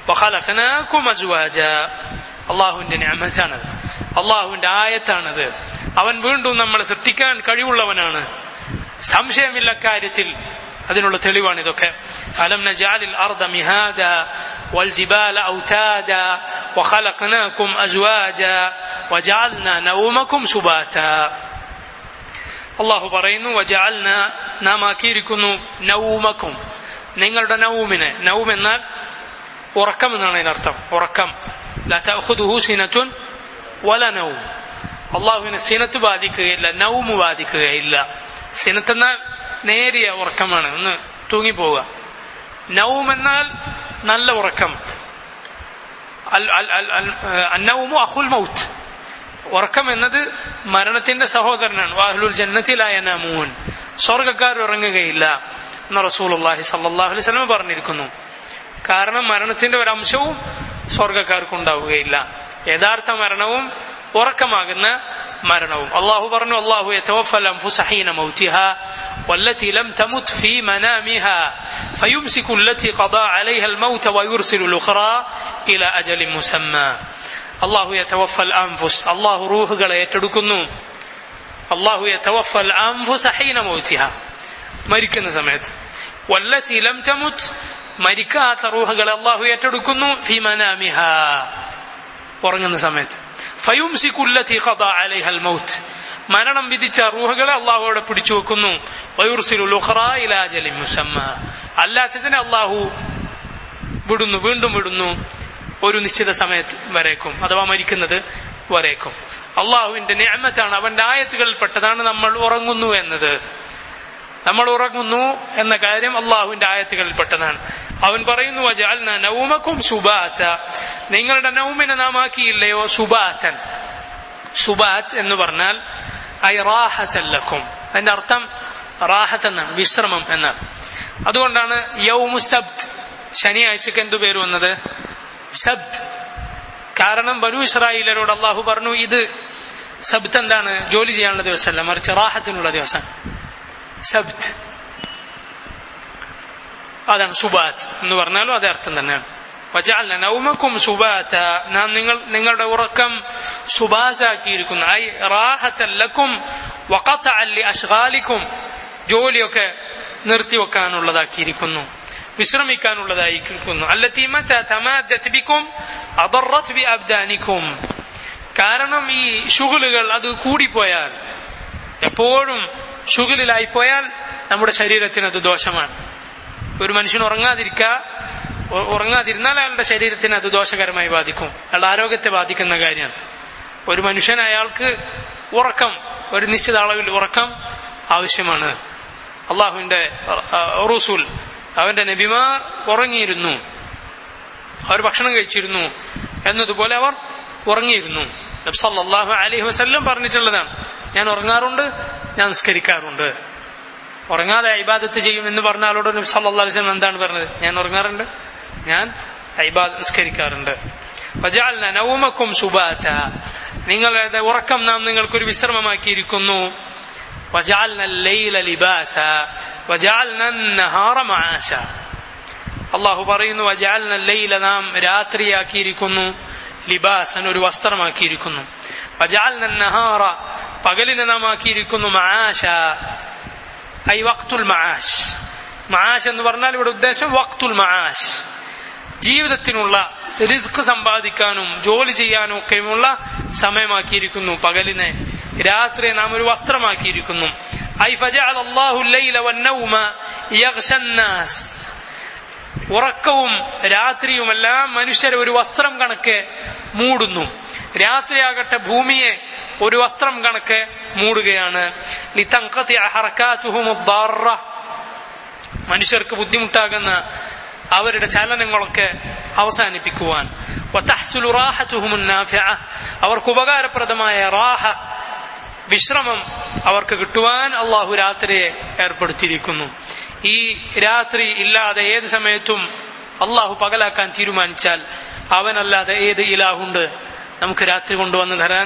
അള്ളാഹുവിന്റെ നിഅമത്താണത്, അള്ളാഹുവിന്റെ ആയത്താണത്. അവൻ വീണ്ടും നമ്മളെ സൃഷ്ടിക്കാൻ കഴിവുള്ളവനാണ്, സംശയമില്ല കാര്യത്തിൽ. അതിനുള്ള തെളിവാണ് ഇതൊക്കെ. അലം നജഅലിൽ അർദ മിഹാദ വൽ ജിബാല ഔതാദ വഖലഖനാകും അസ്വാജ വജഅൽനാ നൗമകും സുബാത. അല്ലാഹു പറയുന്നു, വജഅൽന, നാം ആക്കിയിരിക്കുന്നു, നൗമകും, നിങ്ങളുടെ നൗമിനെ. നൗം എന്നാൽ ഉറക്കം എന്നാണ് അതിനർത്ഥം. ഉറക്കം. ലാ തഅഖുദുഹു സിനത്തുൻ വല നൗം. അള്ളാഹുവിനെ സിനത്ത് ബാധിക്കുകയില്ല, നൗമ് ബാധിക്കുകയില്ല. സിനത്ത് എന്നാൽ നേരിയ ഉറക്കമാണ്, ഒന്ന് തൂങ്ങിപ്പോവുക. നൗം എന്നാൽ നല്ല ഉറക്കം. അന്നൗമു അഖുൽ മൗത്ത്. ഉറക്കം എന്നത് മരണത്തിന്റെ സഹോദരനാണ്. വാഹ്ലുൽ ജന്നത്തി ലാ യനാമൂൻ, സ്വർഗ്ഗക്കാർ ഉറങ്ങുകയില്ല എന്ന് റസൂലുള്ളാഹി സ്വല്ലല്ലാഹു അലൈഹി വസല്ലം പറഞ്ഞിരിക്കുന്നു. കാരണം മരണത്തിന്റെ ഒരംശവും സ്വർഗ്ഗക്കാർക്കുണ്ടാവുകയില്ല. യഥാർത്ഥ മരണവും ഉറക്കമാകുന്ന മരണവും. അള്ളാഹു പറഞ്ഞു, അള്ളാഹു യതവഫൽ അൻഫുസ ഹീന മൗതിഹാ വല്ലതി ലം തമുത് ഫീ മനാമിഹാ ഫയുംസികു അല്ലതി ഖദാ അലൈഹാ അൽമൗത വയുർസിലു അൽഉഖറാ ഇലാ അജലിൻ മുസമ്മാ. അള്ളാഹു യതവഫൽ അൻഫുസ്, അള്ളാഹു റൂഹുകളെ ഏറ്റെടുക്കുന്നു. അള്ളാഹു യതവഫൽ അൻഫുസ ഹീന മൗതിഹാ, മരിക്കുന്ന സമയത്ത്. വല്ലതി ലം തമുത്, മരിക്കാത്ത റൂഹുകളെ അള്ളാഹു ഏറ്റെടുക്കുന്നു. ഫീ മനാമിഹാ, ഉറങ്ങുന്ന സമയത്ത്. ഫയുംസികു അല്ലതി ഖദാ അലൈഹാ അൽമൗത്, മരണം വിധിച്ച റൂഹുകളെ അള്ളാഹു അവിടെ പിടിച്ചു വെക്കുന്നു. വയുർസിലു അൽഉഖറാ ഇലാ അജലിൻ മുസമ്മാ, അല്ലാത്തതിനെ അള്ളാഹു വിടുന്നു, വീണ്ടും വിടുന്നു, ഒരു നിശ്ചിത സമയത്ത് വരേക്കും, അഥവാ മരിക്കുന്നത് വരേക്കും. അള്ളാഹുവിന്റെ നിഅമത്താണ്, അവന്റെ ആയത്തുകളിൽപ്പെട്ടതാണ് നമ്മൾ ഉറങ്ങുന്നു എന്നത്. നമ്മൾ ഉറങ്ങുന്നു എന്ന കാര്യം അള്ളാഹുവിന്റെ ആയത്തുകളിൽപ്പെട്ടതാണ്. അവൻ പറയുന്നു, വജഅൽനാ നൗമകും സുബാത, നിങ്ങളുടെ നൗമിനെ നാം ആക്കിയില്ലയോ സുബാതൻ. സുബാത്ത് എന്ന് പറഞ്ഞാൽ ഐ റാഹതൻ ലക്കും, അതിന്റെ അർത്ഥം റാഹത്ത് എന്നാണ്, വിശ്രമം എന്നാണ്. അതുകൊണ്ടാണ് യൗമു സബ്ത്, ശനിയാഴ്ചക്ക് എന്തു പേര് വന്നത്? സബ്ത്. കാരണം ബനൂ ഇസ്രായേലരോട് അള്ളാഹു പറഞ്ഞു, ഇത് സബ്ത് എന്താണ്? ജോലി ചെയ്യാനുള്ള ദിവസമല്ല, മറിച്ച് റാഹത്തിനുള്ള ദിവസം. സബ്ത്, അതാണ് സുബാത്ത് എന്ന് പറഞ്ഞാലും അതേ അർത്ഥം തന്നെയാണ്. വജഅൽനാ നൗമകും സുബാത, നാം നിങ്ങളുടെ ഉറക്കം സുബാതാക്കിയിരിക്കുന്നു. ഐ റാഹതൻ ലക്കും വഖതഅൻ ലിഅശ്ഗാലിക്കും, ജോലിയൊക്കെ നിർത്തിവെക്കാനുള്ളതാക്കിയിരിക്കുന്നു, വിശ്രമിക്കാനുള്ളതായിരിക്കുന്നു. അല്ലതി മതാ തമാദ്ദത് ബിക്കും അദറത് ബിഅബ്ദാനിക്കും, കാരണം ഈ ശുഗലുകൾ അത് കൂടിപ്പോയാൽ, എപ്പോഴും ശുഗലിലായിപ്പോയാൽ നമ്മുടെ ശരീരത്തിന് അത് ദോഷമാണ്. ഒരു മനുഷ്യൻ ഉറങ്ങാതിരുന്നാൽ അയാളുടെ ശരീരത്തിന് അത് ദോഷകരമായി ബാധിക്കും, അയാളുടെ ആരോഗ്യത്തെ ബാധിക്കുന്ന കാര്യമാണ്. ഒരു മനുഷ്യൻ, അയാൾക്ക് ഉറക്കം, ഒരു നിശ്ചിത അളവിൽ ഉറക്കം ആവശ്യമാണ്. അള്ളാഹുവിന്റെ റസൂൽ, അവന്റെ നബിമാർ ഉറങ്ങിയിരുന്നു, അവർ ഭക്ഷണം കഴിച്ചിരുന്നു എന്നതുപോലെ അവർ ഉറങ്ങിയിരുന്നു. നബി സല്ലല്ലാഹു അലൈഹി വസല്ലം പറഞ്ഞിട്ടുള്ളതാണ്, ഞാൻ ഉറങ്ങാറുണ്ട്, ഞാൻ നിസ്കരിക്കാറുണ്ട്. ഉറങ്ങാതെ ഇബാദത്ത് ചെയ്യും എന്ന് പറഞ്ഞ ആളോട് നബി സല്ലല്ലാഹു അലൈഹി വസല്ലം എന്താണ് പറഞ്ഞത്? ഞാൻ ഉറങ്ങാറുണ്ട്, ഞാൻ നിസ്കരിക്കാറുണ്ട്. വജഅൽനാ നൗമകും സുബാത, നിങ്ങളുടെ ഉറക്കം നാം നിങ്ങൾക്കൊരു വിശ്രമമാക്കിയിരിക്കുന്നു. വജഅൽന അൽ-ലൈല ലിബാസ വജഅൽന അൻ-നഹാറ മആശ. അല്ലാഹു പറയുന്നു വജഅൽന അൽ-ലൈല, നാം രാത്രിയാക്കിയിരിക്കുന്നു, ലിബാസൻ, ഒരു വസ്ത്രമാക്കിയിരിക്കുന്നു, വജഅൽന അൻ-നഹാറ, പകലിനെ നാം ആക്കിയിരിക്കുന്നു, മആശ ഐ വഖ്തുൽ മആശ്. മആശ് എന്ന് പറഞ്ഞാൽ ഇവിടെ ഉദ്ദേശം വഖ്തുൽ മആശ്, ജീവിതത്തിനുള്ള റിസ്ക് സമ്പാദിക്കാനും ജോലി ചെയ്യാനും ഒക്കെയുമുള്ള സമയമാക്കിയിരിക്കുന്നു പകലിനെ. രാത്രിയെ നാം ഒരു വസ്ത്രമാക്കിയിരിക്കുന്നു. ഐ ഫജഅല അല്ലാഹു അൽ-ലൈല വൻ-നൗമ യഗ്ശന്നാസ്, ഉറക്കവും രാത്രിയുമെല്ലാം മനുഷ്യരെ ഒരു വസ്ത്രം കണക്കെ മൂടുന്നു. രാത്രിയാകട്ടെ ഭൂമിയെ ഒരു വസ്ത്രം കണക്കെ മൂടുകയാണ്. ലിതൻഖതി ഹറകാതുഹും അദ്ദാറ, മനുഷ്യർക്ക് ബുദ്ധിമുട്ടാകുന്ന അവരുടെ ചലനങ്ങളൊക്കെ അവസാനിപ്പിക്കുവാൻ. വതഹ്സുലു റാഹതുഹും നാഫിഅ, അവർക്ക് ഉപകാരപ്രദമായ റാഹ, വിശ്രമം അവർക്ക് കിട്ടുവാൻ അള്ളാഹു രാത്രിയെ ഏർപ്പെടുത്തിയിരിക്കുന്നു. ഈ രാത്രി ഇല്ലാതെ ഏത് സമയത്തും അള്ളാഹു പകലാക്കാൻ തീരുമാനിച്ചാൽ അവനല്ലാതെ ഏത് ഇലാഹുണ്ട് നമുക്ക് രാത്രി കൊണ്ടുവന്ന് തരാൻ?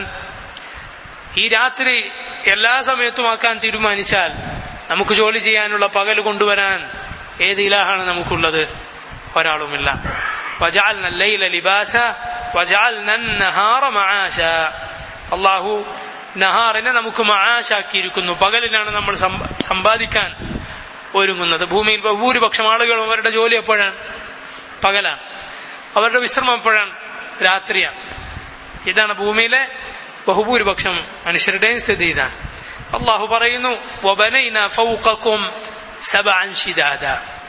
ഈ രാത്രി എല്ലാ സമയത്തും ആക്കാൻ തീരുമാനിച്ചാൽ നമുക്ക് ജോലി ചെയ്യാനുള്ള പകൽ കൊണ്ടുവരാൻ ഏത് ഇലാഹാണ് നമുക്കുള്ളത്? ഒരാളുമില്ല. വജഅൽന അൽ-ലൈല ലിബാസ വജഅൽന അൻ-നഹാറ മആശ, അല്ലാഹു നഹാറിനെ നമുക്ക് മആശാക്കിയിരിക്കുന്നു. പകലിലാണ് നമ്മൾ സമ്പാദിക്കാൻ ഒരുങ്ങുന്നത്. ഭൂമിയിൽ ഭൂരിപക്ഷം ആളുകളും അവരുടെ ജോലി എപ്പോഴാണ്? പകലാണ്. അവരുടെ വിശ്രമം എപ്പോഴാണ്? രാത്രിയാണ്. ഇതാണ് ഭൂമിയിലെ ബഹുഭൂരിപക്ഷം മനുഷ്യരുടെയും സ്ഥിതി. ഇതാണ് അള്ളാഹു പറയുന്നു വബനൈന ഫൗഖകും സബഅൻ ശിദാദ.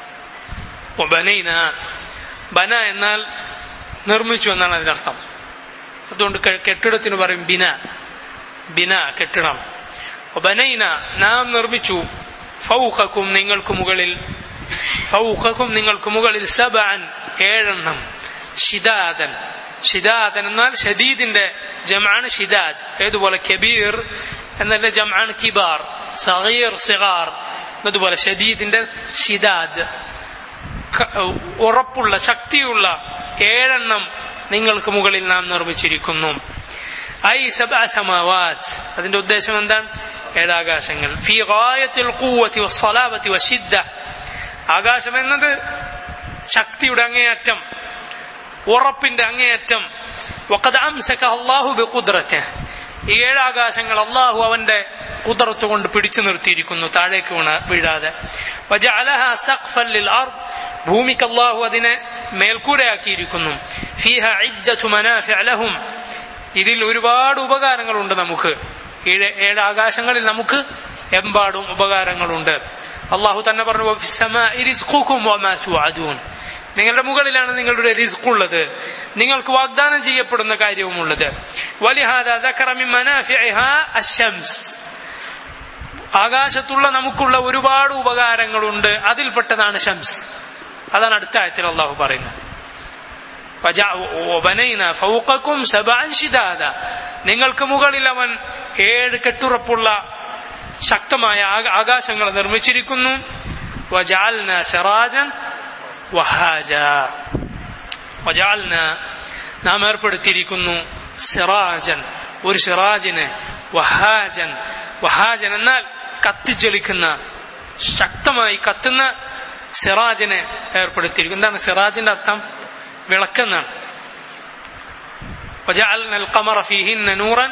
വബനൈന, ബന എന്നാൽ നിർമ്മിച്ചു എന്നാണ് അതിനർത്ഥം. അതുകൊണ്ട് കെട്ടിടത്തിന് പറയും ബിന. ബിന കെട്ടിടം. വബനൈന, നാം നിർമ്മിച്ചു, ഫൗഖകും നിങ്ങൾക്ക് മുകളിൽ, ഫൗഖകും നിങ്ങൾക്ക് മുകളിൽ, സബഅൻ ഏഴെണ്ണം, ശിദാദൻ. ഷിദാദൻ എന്നാൽ ഷദീദിന്റെ ജംആണ് ഷിദാദ്. ഏതുപോലെ കബീർ എന്നതിന്റെ ജംആണ് കിബാർ, സഗീർ സിഗാർ. അതുപോലെ ഷദീദിന്റെ ഷിദാദ്, ഉറപ്പുള്ള ശക്തിയുള്ള ഏഴെണ്ണം നിങ്ങൾക്ക് മുകളിൽ നാം നിർമ്മിച്ചിരിക്കുന്നു. ഐ സബ്അ സമാവാത്ത്, അതിന്റെ ഉദ്ദേശം എന്താണ്? ഏഴാകാശങ്ങൾ. ഫീ ഗായത്തിൽ ഖുവ്വതി വസ്സലാബതി വശിദ്ദ, ആകാശം എന്നത് ശക്തിയുടെ അങ്ങേയറ്റം, ഉറപ്പിന്റെ അങ്ങേയറ്റം. വഖദ് അംസക അല്ലാഹു ബിഖുദ്റതിഹി, ഏഴാകാശങ്ങൾ അല്ലാഹു അവന്റെ ഖുദ്റത്ത് കൊണ്ട് പിടിച്ചു നിർത്തിയിരിക്കുന്നു, താഴേക്ക് വീഴാതെ. വജഅലഹാ സഖ്ഫൻ ലിൽ അർദ്, ഭൂമിക്ക് അല്ലാഹു അതിനെ മേൽക്കൂരയാക്കിയിരിക്കുന്നു. ഫീഹാ ഇദ്ദതു മനാഫിഅ ലഹും, ഇതിൽ ഒരുപാട് ഉപകാരങ്ങളുണ്ട് നമുക്ക്. ഏഴാകാശങ്ങളിൽ നമുക്ക് എമ്പാടും ഉപകാരങ്ങളുണ്ട്. അല്ലാഹു തന്നെ പറഞ്ഞു വഫിസ്സമാഇ റിസ്ഖുകും വമാ തുഅദൂൻ, നിങ്ങളുടെ മുകളിലാണ് നിങ്ങളുടെ റിസ്ക് ഉള്ളത്, നിങ്ങൾക്ക് വാഗ്ദാനം ചെയ്യപ്പെടുന്ന കാര്യവുമുള്ളത്. വലിഹാദാ ദക്കറ മിൻ മനാഫിഇഹാ അശ്ശംസ്, ആകാശത്തുള്ള നമുക്കുള്ള ഒരുപാട് ഉപകാരങ്ങളുണ്ട്, അതിൽപ്പെട്ടതാണ് ഷംസ്. അതാണ് അടുത്ത ആയത്തിൽ അല്ലാഹു പറയുന്നത്. വബനൈന ഫൗഖകും സബഅൻ ശിദാദ, നിങ്ങൾക്ക് മുകളിൽ അവൻ ഏഴ് കെട്ടുറപ്പുള്ള ശക്തമായ ആകാശങ്ങൾ നിർമ്മിച്ചിരിക്കുന്നു. വജഅൽന സിറാജൻ വഹാജ, വജഅൽന, നാം ഏർപ്പെടുത്തിയിരിക്കുന്നു, സിറാജൻ, ഒരു സിറാജിന്, വഹാജൻ, വഹാജൻ എന്നാൽ കത്തിജ്വലിക്കുന്ന, ശക്തമായി കത്തുന്ന സിറാജിനെ ഏർപ്പെടുത്തിയിരിക്കുന്നു. എന്താണ് സിറാജിന്റെ അർത്ഥം? വിളക്കെന്നാണ്. وجعلنا القمر فيهن نورا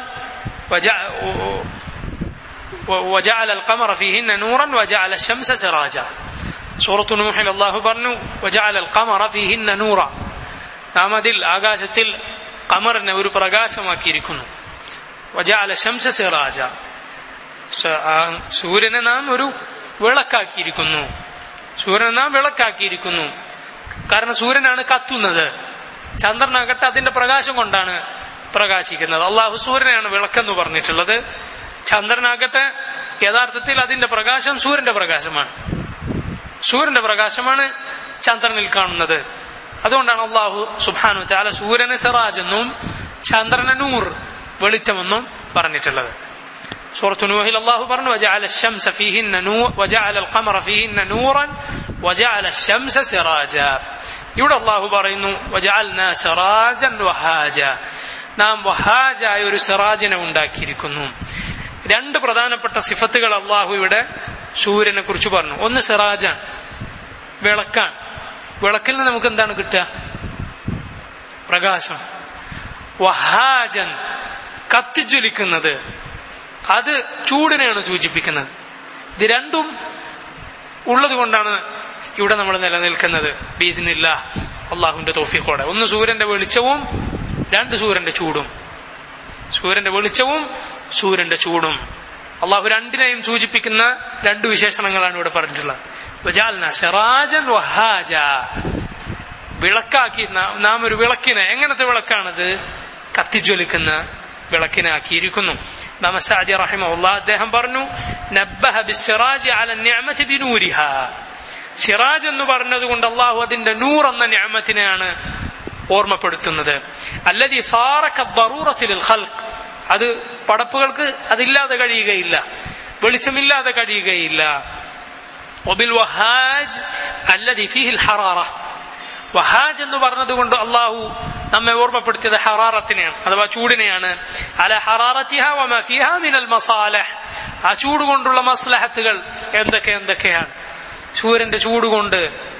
وجعل القمر فيهن نورا وجعل الشمس سراجا. സൂറത്തു നൂഹിൽ അല്ലാഹു പറഞ്ഞു وجعل القمر فيهن نورا, നാം അതിൽ ആകാശത്തിൽ ഖമറിനെ ഒരു പ്രകാശമാക്കിയിരിക്കുന്നു. وجعل الشمس سراجا, സൂര്യനെ നാം ഒരു വിളക്കാക്കിയിരിക്കുന്നു. സൂര്യനെ നാം വിളക്കാക്കിയിരിക്കുന്നു. കാരണം സൂര്യനാണ് കത്തുന്നത്, ചന്ദ്രനാകട്ടെ അതിന്റെ പ്രകാശം കൊണ്ടാണ് പ്രകാശിക്കുന്നത്. അള്ളാഹു സൂര്യനെയാണ് വിളക്കെന്ന് പറഞ്ഞിട്ടുള്ളത്. ചന്ദ്രനാകട്ടെ യഥാർത്ഥത്തിൽ അതിന്റെ പ്രകാശം സൂര്യന്റെ പ്രകാശമാണ്. സൂര്യന്റെ പ്രകാശമാണ് ചന്ദ്രനിൽ കാണുന്നത്. അതുകൊണ്ടാണ് അള്ളാഹു സുബ്ഹാനഹു വ തആല സൂര്യനെ സിറാജ് എന്നും ചന്ദ്രനെ നൂർ, വെളിച്ചമെന്നും പറഞ്ഞിട്ടുള്ളത്. സൂറത്തു നൂഹിൽ അല്ലാഹു പറഞ്ഞു വജഅല അശ്-ശംസ ഫീഹിന്ന നൂർ വജഅല അൽ-ഖമറ ഫീഹിന്ന നൂറൻ വജഅല അശ്-ശംസ സിറാജ. ഇവിടെ അല്ലാഹു പറയുന്നു വജഅൽനാ സിറാജൻ വഹാജ, നാം വഹാജായ ഒരു സിറാജിനെ ഉണ്ടാക്കിയിരിക്കുന്നു. രണ്ട് പ്രധാനപ്പെട്ട സിഫത്തുകൾ അള്ളാഹു ഇവിടെ സൂര്യനെ കുറിച്ച് പറഞ്ഞു. ഒന്ന് സിറാജാണ്, വിളക്കാണ്. വിളക്കിൽ നിന്ന് നമുക്ക് എന്താണ് കിട്ടുക? പ്രകാശം. വഹാജൻ, കത്തിജ്വലിക്കുന്നത്, അത് ചൂടിനെയാണ് സൂചിപ്പിക്കുന്നത്. ഇത് രണ്ടും ഉള്ളത് കൊണ്ടാണ് ഇവിടെ നമ്മൾ നിലനിൽക്കുന്നത്. ബിഇദ്നില്ലാഹ്, അള്ളാഹുവിന്റെ തൗഫീഖോടെ. ഒന്ന് സൂര്യന്റെ വെളിച്ചവും, രണ്ട് സൂര്യന്റെ ചൂടും. സൂര്യന്റെ വെളിച്ചവും സൂര്യന്റെ ചൂടും. അള്ളാഹു രണ്ടിനെയും സൂചിപ്പിക്കുന്ന രണ്ട് വിശേഷണങ്ങളാണ് ഇവിടെ പറഞ്ഞിട്ടുള്ളത്. വജഅൽനാ സിറാജൻ വഹാജ, വിളക്കാക്കി നാം ഒരു വിളക്കിനെ, എങ്ങനത്തെ വിളക്കാണത്? കത്തിജ്വലിക്കുന്ന വിളക്കിനെ ആക്കിയിരിക്കുന്നു. ഇമാം സഅദി റഹിമഹുല്ലാഹ് അദ്ദേഹം പറഞ്ഞു, നബ്ബഹ ബിസ്സിറാജി അല നിഅമതി ബിനൂരിഹാ. സിറാജ് എന്ന് പറഞ്ഞതുകൊണ്ട് അള്ളാഹു അതിന്റെ നൂർ എന്ന നിഅമത്തിനെയാണ് ഓർമ്മപ്പെടുത്തുന്നത്. അല്ലദീ സാറ കദ്ദറൂറത്തി ലിൽ ഖൽഖ്, അത് പടപ്പുകൾക്ക് അതില്ലാതെ കഴിയുകയില്ല, വെളിച്ചമില്ലാതെ കഴിയുകയില്ല. വബിൽ വഹാജ് അല്ലദീ ഫീഹിൽ ഹറാറ, വഹാജ് എന്ന് പറഞ്ഞതുകൊണ്ട് അള്ളാഹു നമ്മെ ഓർമ്മപ്പെടുത്തിയത് ഹറാറത്തിനെയാണ്, അഥവാ ചൂടിനെയാണ്. അല ഹറാറത്തിഹാ വമാ ഫീഹാ മിനൽ മസാലിഹ്, ആ ചൂട് കൊണ്ടുള്ള മസ്ലഹത്തുകൾ എന്തൊക്കെയാണ്? സൂര്യന്റെ ചൂട് കൊണ്ട്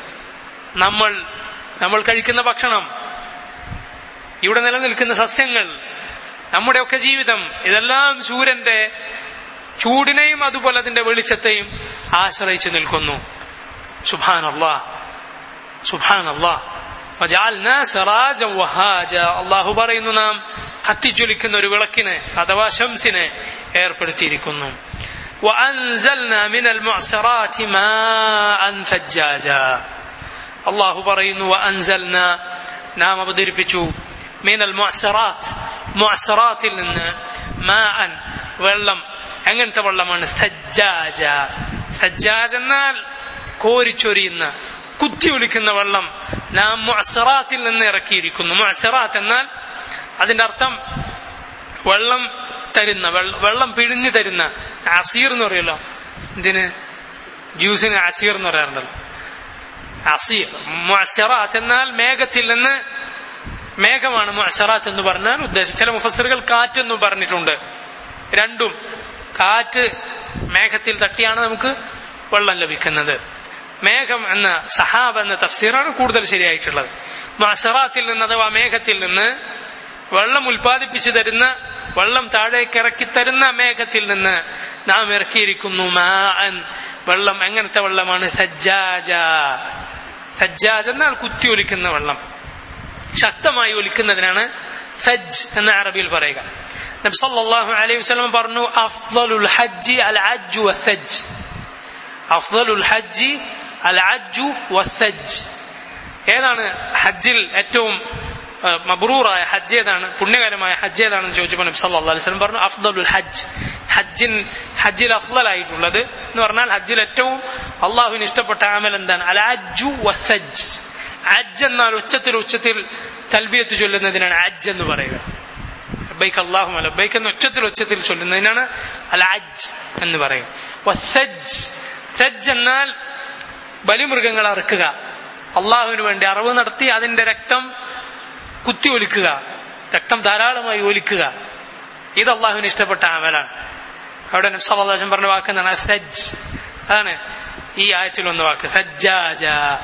നമ്മൾ കഴിക്കുന്ന ഭക്ഷണം, ഇവിടെ നിലനിൽക്കുന്ന സസ്യങ്ങൾ, നമ്മുടെയൊക്കെ ജീവിതം, ഇതെല്ലാം സൂര്യന്റെ ചൂടിനെയും അതുപോലെ അതിന്റെ വെളിച്ചത്തെയും ആശ്രയിച്ചു നിൽക്കുന്നു. സുബ്ഹാനല്ലാഹ്, സുബ്ഹാനല്ലാഹ്. വജഅൽനാ സിറാജൻ വഹാജ, അല്ലാഹു പറയുന്നു നാം കത്തിജ്വലിക്കുന്ന ഒരു വിളക്കിനെ അഥവാ ശംസിനെ ഏർപ്പെടുത്തിയിരിക്കുന്നു. വഅൻസൽനാ മിനൽ മുഅ്സിറാത്തി മാഅൻ സജ്ജാജാ, അല്ലാഹു പറയുന്നു വഅൻസൽനാ, നാം അവതരിപ്പിച്ചു, മിനൽ മുഅ്സിറാത്ത്, മുഅ്സിറാത്തിൽ നിന്ന്, മാഅൻ, വെള്ളം. എങ്ങനത്തെ വെള്ളമാണ്? സജ്ജാജ. സജ്ജാജ് എന്നാൽ കോരിച്ചൊരിയുന്ന, കുത്തി ഒലിക്കുന്ന വെള്ളം നാം മുഅ്സിറാത്തിൽ നിന്ന് ഇറക്കിയിരിക്കുന്നു. മുഅ്സിറാത്ത് എന്നാൽ അതിന്റെ അർത്ഥം വെള്ളം തരുന്ന, വെള്ളം പിഴിഞ്ഞു തരുന്ന. അസീർ എന്ന് പറയുമല്ലോ, ഇതിന് ജ്യൂസിന് അസീർ എന്ന് പറയാറുണ്ടല്ലോ, അസീർ. മുഅ്സിറാത്ത് എന്നാൽ മേഘത്തിൽ നിന്ന്, മേഘമാണ് മുഅ്സിറാത്ത് എന്ന് പറഞ്ഞാൽ ഉദ്ദേശിച്ച. ചില മുഫസ്സിറുകൾ കാറ്റെന്നും പറഞ്ഞിട്ടുണ്ട്. രണ്ടും, കാറ്റ് മേഘത്തിൽ തട്ടിയാണ് നമുക്ക് വെള്ളം ലഭിക്കുന്നത്. മേഘം എന്ന സഹാബ് എന്ന തഫ്സീറാണ് കൂടുതൽ ശരിയായിട്ടുള്ളത്. മുഅ്സിറാത്തിൽ നിന്ന് അഥവാ മേഘത്തിൽ നിന്ന് വെള്ളം ഉൽപ്പാദിപ്പിച്ചു തരുന്ന, വെള്ളം താഴേക്ക് ഇറക്കി തരുന്ന മേഘത്തിൽ നിന്ന് നാം ഇറക്കിയിരിക്കുന്നു മാഅൻ, വെള്ളം. എങ്ങനത്തെ വെള്ളമാണ്? സജ്ജാജ. സജ്ജാജ് എന്നാൽ കുത്തി ഒലിക്കുന്ന വെള്ളം, ശക്തമായി ഒലിക്കുന്നതിനാണ് സജ്ജ് എന്ന അറബിയിൽ പറയുക. നബി സല്ലല്ലാഹു അലൈഹി വസല്ലം പറഞ്ഞു, അഫ്ളലുൽ ഹജ്ജി അൽ അജ്ജു വസ്സജ്ജ്. അഫ്ളലുൽ ഹജ്ജി അൽ അജ്ജു വസ്സജ്ജ്. ഏതാണ് ഹജ്ജിൽ ഏറ്റവും മബ്റൂറായ ഹജ്ജ് ഏതാണ്? പുണ്യകരമായ ഹജ്ജ് ഏതാണെന്ന് ചോദിച്ചപ്പോൾ നബി സല്ലല്ലാഹു അലൈഹി വസല്ലം പറഞ്ഞു, അഫ്ളലുൽ ഹജ്ജ്. ഹജ്ജിൽ അഫ്ളലായിട്ടുള്ളത് എന്ന് പറഞ്ഞാൽ ഹജ്ജിൽ ഏറ്റവും അള്ളാഹുവിന് ഇഷ്ടപ്പെട്ട അമൽ എന്താണ്? അൽ അജ്ജു വസ്സജ്ജ്. അജ്ജ് എന്നാൽ ഉച്ചത്തിൽ തൽബിയത്ത് ചൊല്ലുന്നതിനാണ് അജ്ജ് എന്ന് പറയുക. ലബ്ബൈക അല്ലാഹുമ്മ ലബ്ബൈക എന്ന് ഉച്ചത്തിൽ ചൊല്ലുന്നതിനാണ് അൽ അജ്ജ് എന്ന് പറയുക. വസ്സജ്ജ്, സജ്ജ് എന്നാൽ ബലിമൃഗങ്ങൾ അറുക്കുക, അള്ളാഹുവിന് വേണ്ടി അറവ് നടത്തി അതിന്റെ രക്തം കുത്തി ഒലിക്കുക, രക്തം ധാരാളമായി ഒലിക്കുക. ഇത് അള്ളാഹുവിന് ഇഷ്ടപ്പെട്ട അമലാണ്. അവിടെ നബി സല്ലല്ലാഹു അലൈഹി വസല്ലം പറഞ്ഞ വാക്ക് എന്താണ്? സജ്ജ്. അതാണ് ഈ ആയത്തിൽ വന്ന വാക്ക്, സജ്ജാജ.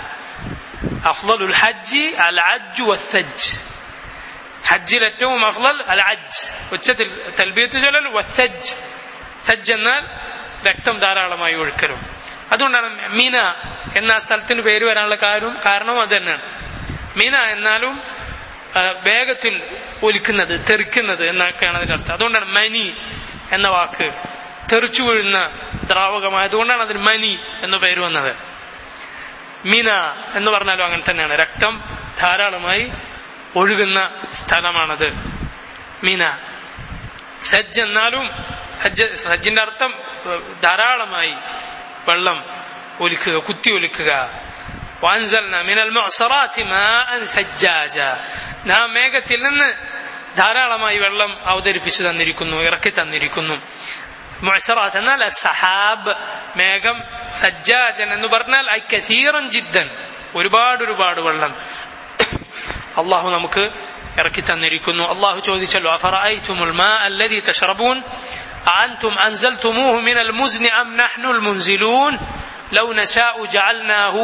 അഫ്ളലുൽ ഹജ്ജി അൽ അജ്ജു വസ്സജ്ജ്. ഹജ്ജിൽ ഏറ്റവും അഫ്ളൽ അൽ അജ്ജ്, ഉച്ചത്തിൽ തൽബിയത്ത് ചൊല്ലൽ. വസ്സജ്ജ്, സജ്ജ് എന്നാൽ രക്തം ധാരാളമായി ഒഴുക്കലും. അതുകൊണ്ടാണ് മീന എന്ന സ്ഥലത്തിന് പേര് വരാനുള്ള കാരണം അത് തന്നെയാണ്. മീന എന്നാലും വേഗത്തിൽ ഒലിക്കുന്നത്, തെറിക്കുന്നത് എന്നൊക്കെയാണ് അതിന്റെ അർത്ഥം. അതുകൊണ്ടാണ് മനി എന്ന വാക്ക്, തെറിച്ചു വീഴുന്ന ദ്രാവകമായതുകൊണ്ടാണ് അതിന് മനി എന്ന പേര് വന്നത്. മീന എന്ന് പറഞ്ഞാലും അങ്ങനെ തന്നെയാണ്, രക്തം ധാരാളമായി ഒഴുകുന്ന സ്ഥലമാണത് മീന. സജ്ജ് എന്നാലും സജ്ജിന്റെ അർത്ഥം ധാരാളമായി വെള്ളം ഒലിക്കുക, കുത്തി ഒലിക്കുക. വഅൻസൽനാ മിനൽ മുഅ്സിറാത്തി മാഅൻ സജ്ജാജ, നാം മേഘത്തിൽ നിന്ന് ധാരാളമായി വെള്ളം അവതരിപ്പിച്ചു തന്നിരിക്കുന്നു, ഇറക്കി തന്നിരിക്കുന്നു. മുഅ്സിറാത്ത് എന്നാൽ സഹാബ്, മേഘം. സജ്ജാജൻ എന്ന് പറഞ്ഞാൽ ഐ കസീറൻ ജിദ്ദൻ, ഒരുപാട് വെള്ളം അള്ളാഹു നമുക്ക് ഇറക്കി തന്നിരിക്കുന്നു. അള്ളാഹു ചോദിച്ചല്ലോ, അഫറഅയ്തുമുൽ മാഅ അല്ലദീ തശ്റബൂൻ, أأنتم أنزلتموه من المزن أم نحن المنزلون لو نشاء جعلناه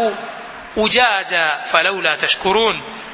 أجاجا فلولا تشكرون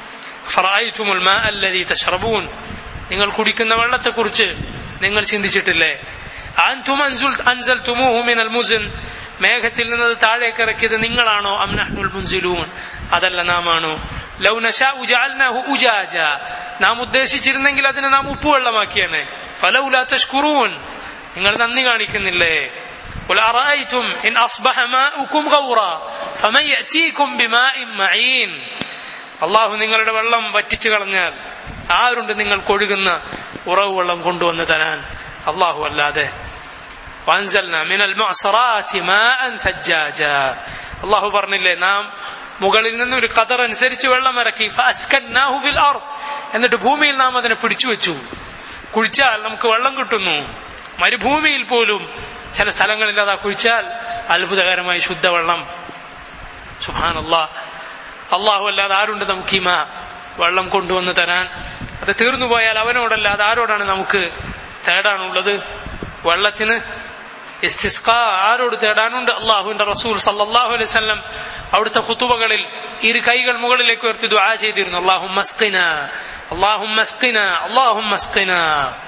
فرأيتم الماء الذي تشربون നിങ്ങൾ കുടിക്കുന്ന വെള്ളത്തെക്കുറിച്ച് നിങ്ങൾ ചിന്തിച്ചിട്ടില്ലേ? അൻതും അൻസൽതുമൂഹു മിനൽ മുസ്ൻ, മേഘത്തിൽ നിന്ന് താഴേക്ക് ഇറക്കിയത് നിങ്ങളാണോ? അം നഹ്നുൽ മുൻസിലൂൻ, അതല്ല നാമാണോ? ലൗ നശാഉ ജഅൽനാഹു ഉജാജ, നാം ഉദ്ദേശിച്ചിരുന്നെങ്കിൽ അതിനെ നാം ഉപ്പുവെള്ളമാക്കിയേനെ. ഫലൗലാ തഷ്കുറൂൻ, നിങ്ങൾ നന്ദി കാണിക്കുന്നില്ലേ? ഖുൽ അറഅയ്തും ഇൻ അസ്ബഹ മാഉകും ഗൗറാ ഫമൻ യഅതീകും ബിമാഇൻ മഈൻ. അല്ലാഹു നിങ്ങളുടെ വെള്ളം വറ്റിച്ചു കളഞ്ഞാൽ ആരുണ്ട് നിങ്ങൾക്ക് ഒഴുകുന്ന ഉറവ് വെള്ളം കൊണ്ടുവന്ന് തരാൻ? അല്ലാഹു അല്ലാതെ. വഅൻസൽനാ മിനൽ മുഅ്സറാത്തി മാഅൻ സജ്ജാജാ, അല്ലാഹു പറഞ്ഞില്ലേ നാം മുകളിൽ നിന്ന് ഒരു ഖദർ അനുസരിച്ച് വെള്ളം ഇറക്കി. ഫഅസ്കന്നാഹു ഫിൽ അർദ്, എന്നിട്ട് ഭൂമിയിൽ നാം അതിനെ പിടിച്ചു വെച്ചു. കുഴിച്ചാൽ നമുക്ക് വെള്ളം കിട്ടുന്നു. മരുഭൂമിയിൽ പോലും ചില സ്ഥലങ്ങളിൽ അതാ കുഴിച്ചാൽ അത്ഭുതകരമായി ശുദ്ധവെള്ളം. സുബ്ഹാനല്ലാഹ്, അല്ലാഹു അല്ലാതെ ആരുണ്ട് നമുക്ക് ഈ വെള്ളം കൊണ്ടുവന്ന് തരാൻ? അത് തീർന്നു പോയാൽ അവനോടല്ലാതെ ആരോടാണ് നമുക്ക് തേടാനുള്ളത്? വെള്ളത്തിന് ഇസ്തിസ്ഖാ ആരോട് തേടാനുണ്ട്? അല്ലാഹുവിന്റെ റസൂൽ സല്ലല്ലാഹു അലൈഹി വസല്ലം അവിടുത്തെ ഖുതുബകളിൽ ഇരു കൈകൾ മുകളിലേക്ക് ഉയർത്തി ദുആ ചെയ്തിരുന്നു. അല്ലാഹുമ്മ അസ്ഖിനാ, അല്ലാഹുമ്മ അസ്ഖിനാ, അല്ലാഹുമ്മ അസ്ഖിനാ.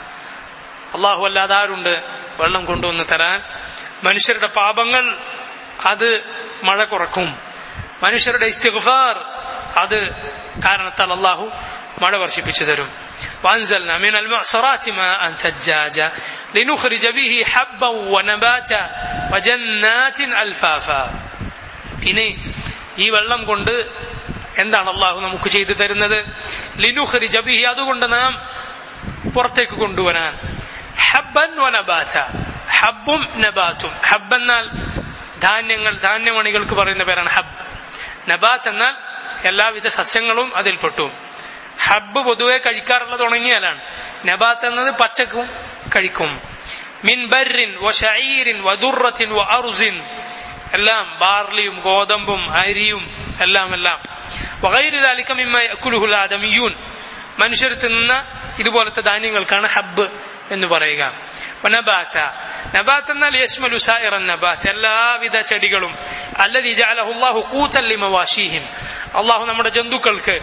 അല്ലാഹു അല്ലാതെ ആരുണ്ട് വെള്ളം കൊണ്ടുവന്ന് തരാൻ? മനുഷ്യരുടെ പാപങ്ങൾ അത് മഴ കുറക്കും. മനുഷ്യരുടെ ഇസ്തിഗ്ഫാർ അത് കാരണത്താൽ അല്ലാഹു മഴ വർഷിപ്പിച്ചു തരും. وأنزلنا من المعصرات ماء ثجاجا لنخرج به حبا ونباتا وجنات ألفافا. ഇനി ഈ വെള്ളം കൊണ്ട് എന്താണ് അല്ലാഹു നമുക്ക് ചെയ്തു തരുന്നത്? ലിനുഖ്രിജ ബിഹി, അതുകൊണ്ട് നാം പുറത്തേക്ക് കൊണ്ടുവരാൻ. ഹബ്ബൻ വനബാത, ഹബ്ബും നബാത്തും. ഹബ്ബ് എന്നാൽ ധാന്യങ്ങൾ, ധാന്യമണികൾക്ക് പറയുന്ന പേരാണ് ഹബ്ബ്. നബാത്ത് എന്നാൽ എല്ലാവിധ സസ്യങ്ങളും അതിൽപ്പെട്ടു. ഹബ്ബ് പൊതുവെ കഴിക്കാറുള്ളത് ഉണങ്ങിയാലാണ്. നബാത്ത് എന്നത് പച്ചക്കും കഴിക്കും. മിൻ ബർറിൻ വശഈരിൻ വദുറത്തിൻ വഅർസിൻ, എല്ലാം ബാർലിയും ഗോതമ്പും അരിയും എല്ലാം വഗൈരി ദാലിക മിമ്മ യഅകുലുഹുൽ ആദമിയൂൻ, മനുഷ്യർ തിന്നുന്ന ഇതുപോലത്തെ ധാന്യങ്ങൾക്കാണ് ഹബ്ബ് എന്ന് പറയുക. വനബാത, നബാത്ത് എന്നാൽ യശ്മലു സായിറൻ നബാത്ത്, എല്ലാവിധ ചെടികളും. അല്ലദീ ജഅലഹു അല്ലാഹു ഖൂതൻ ലിമവാശീഹിം, അല്ലാഹു നമ്മുടെ ജന്തുക്കൾക്ക്,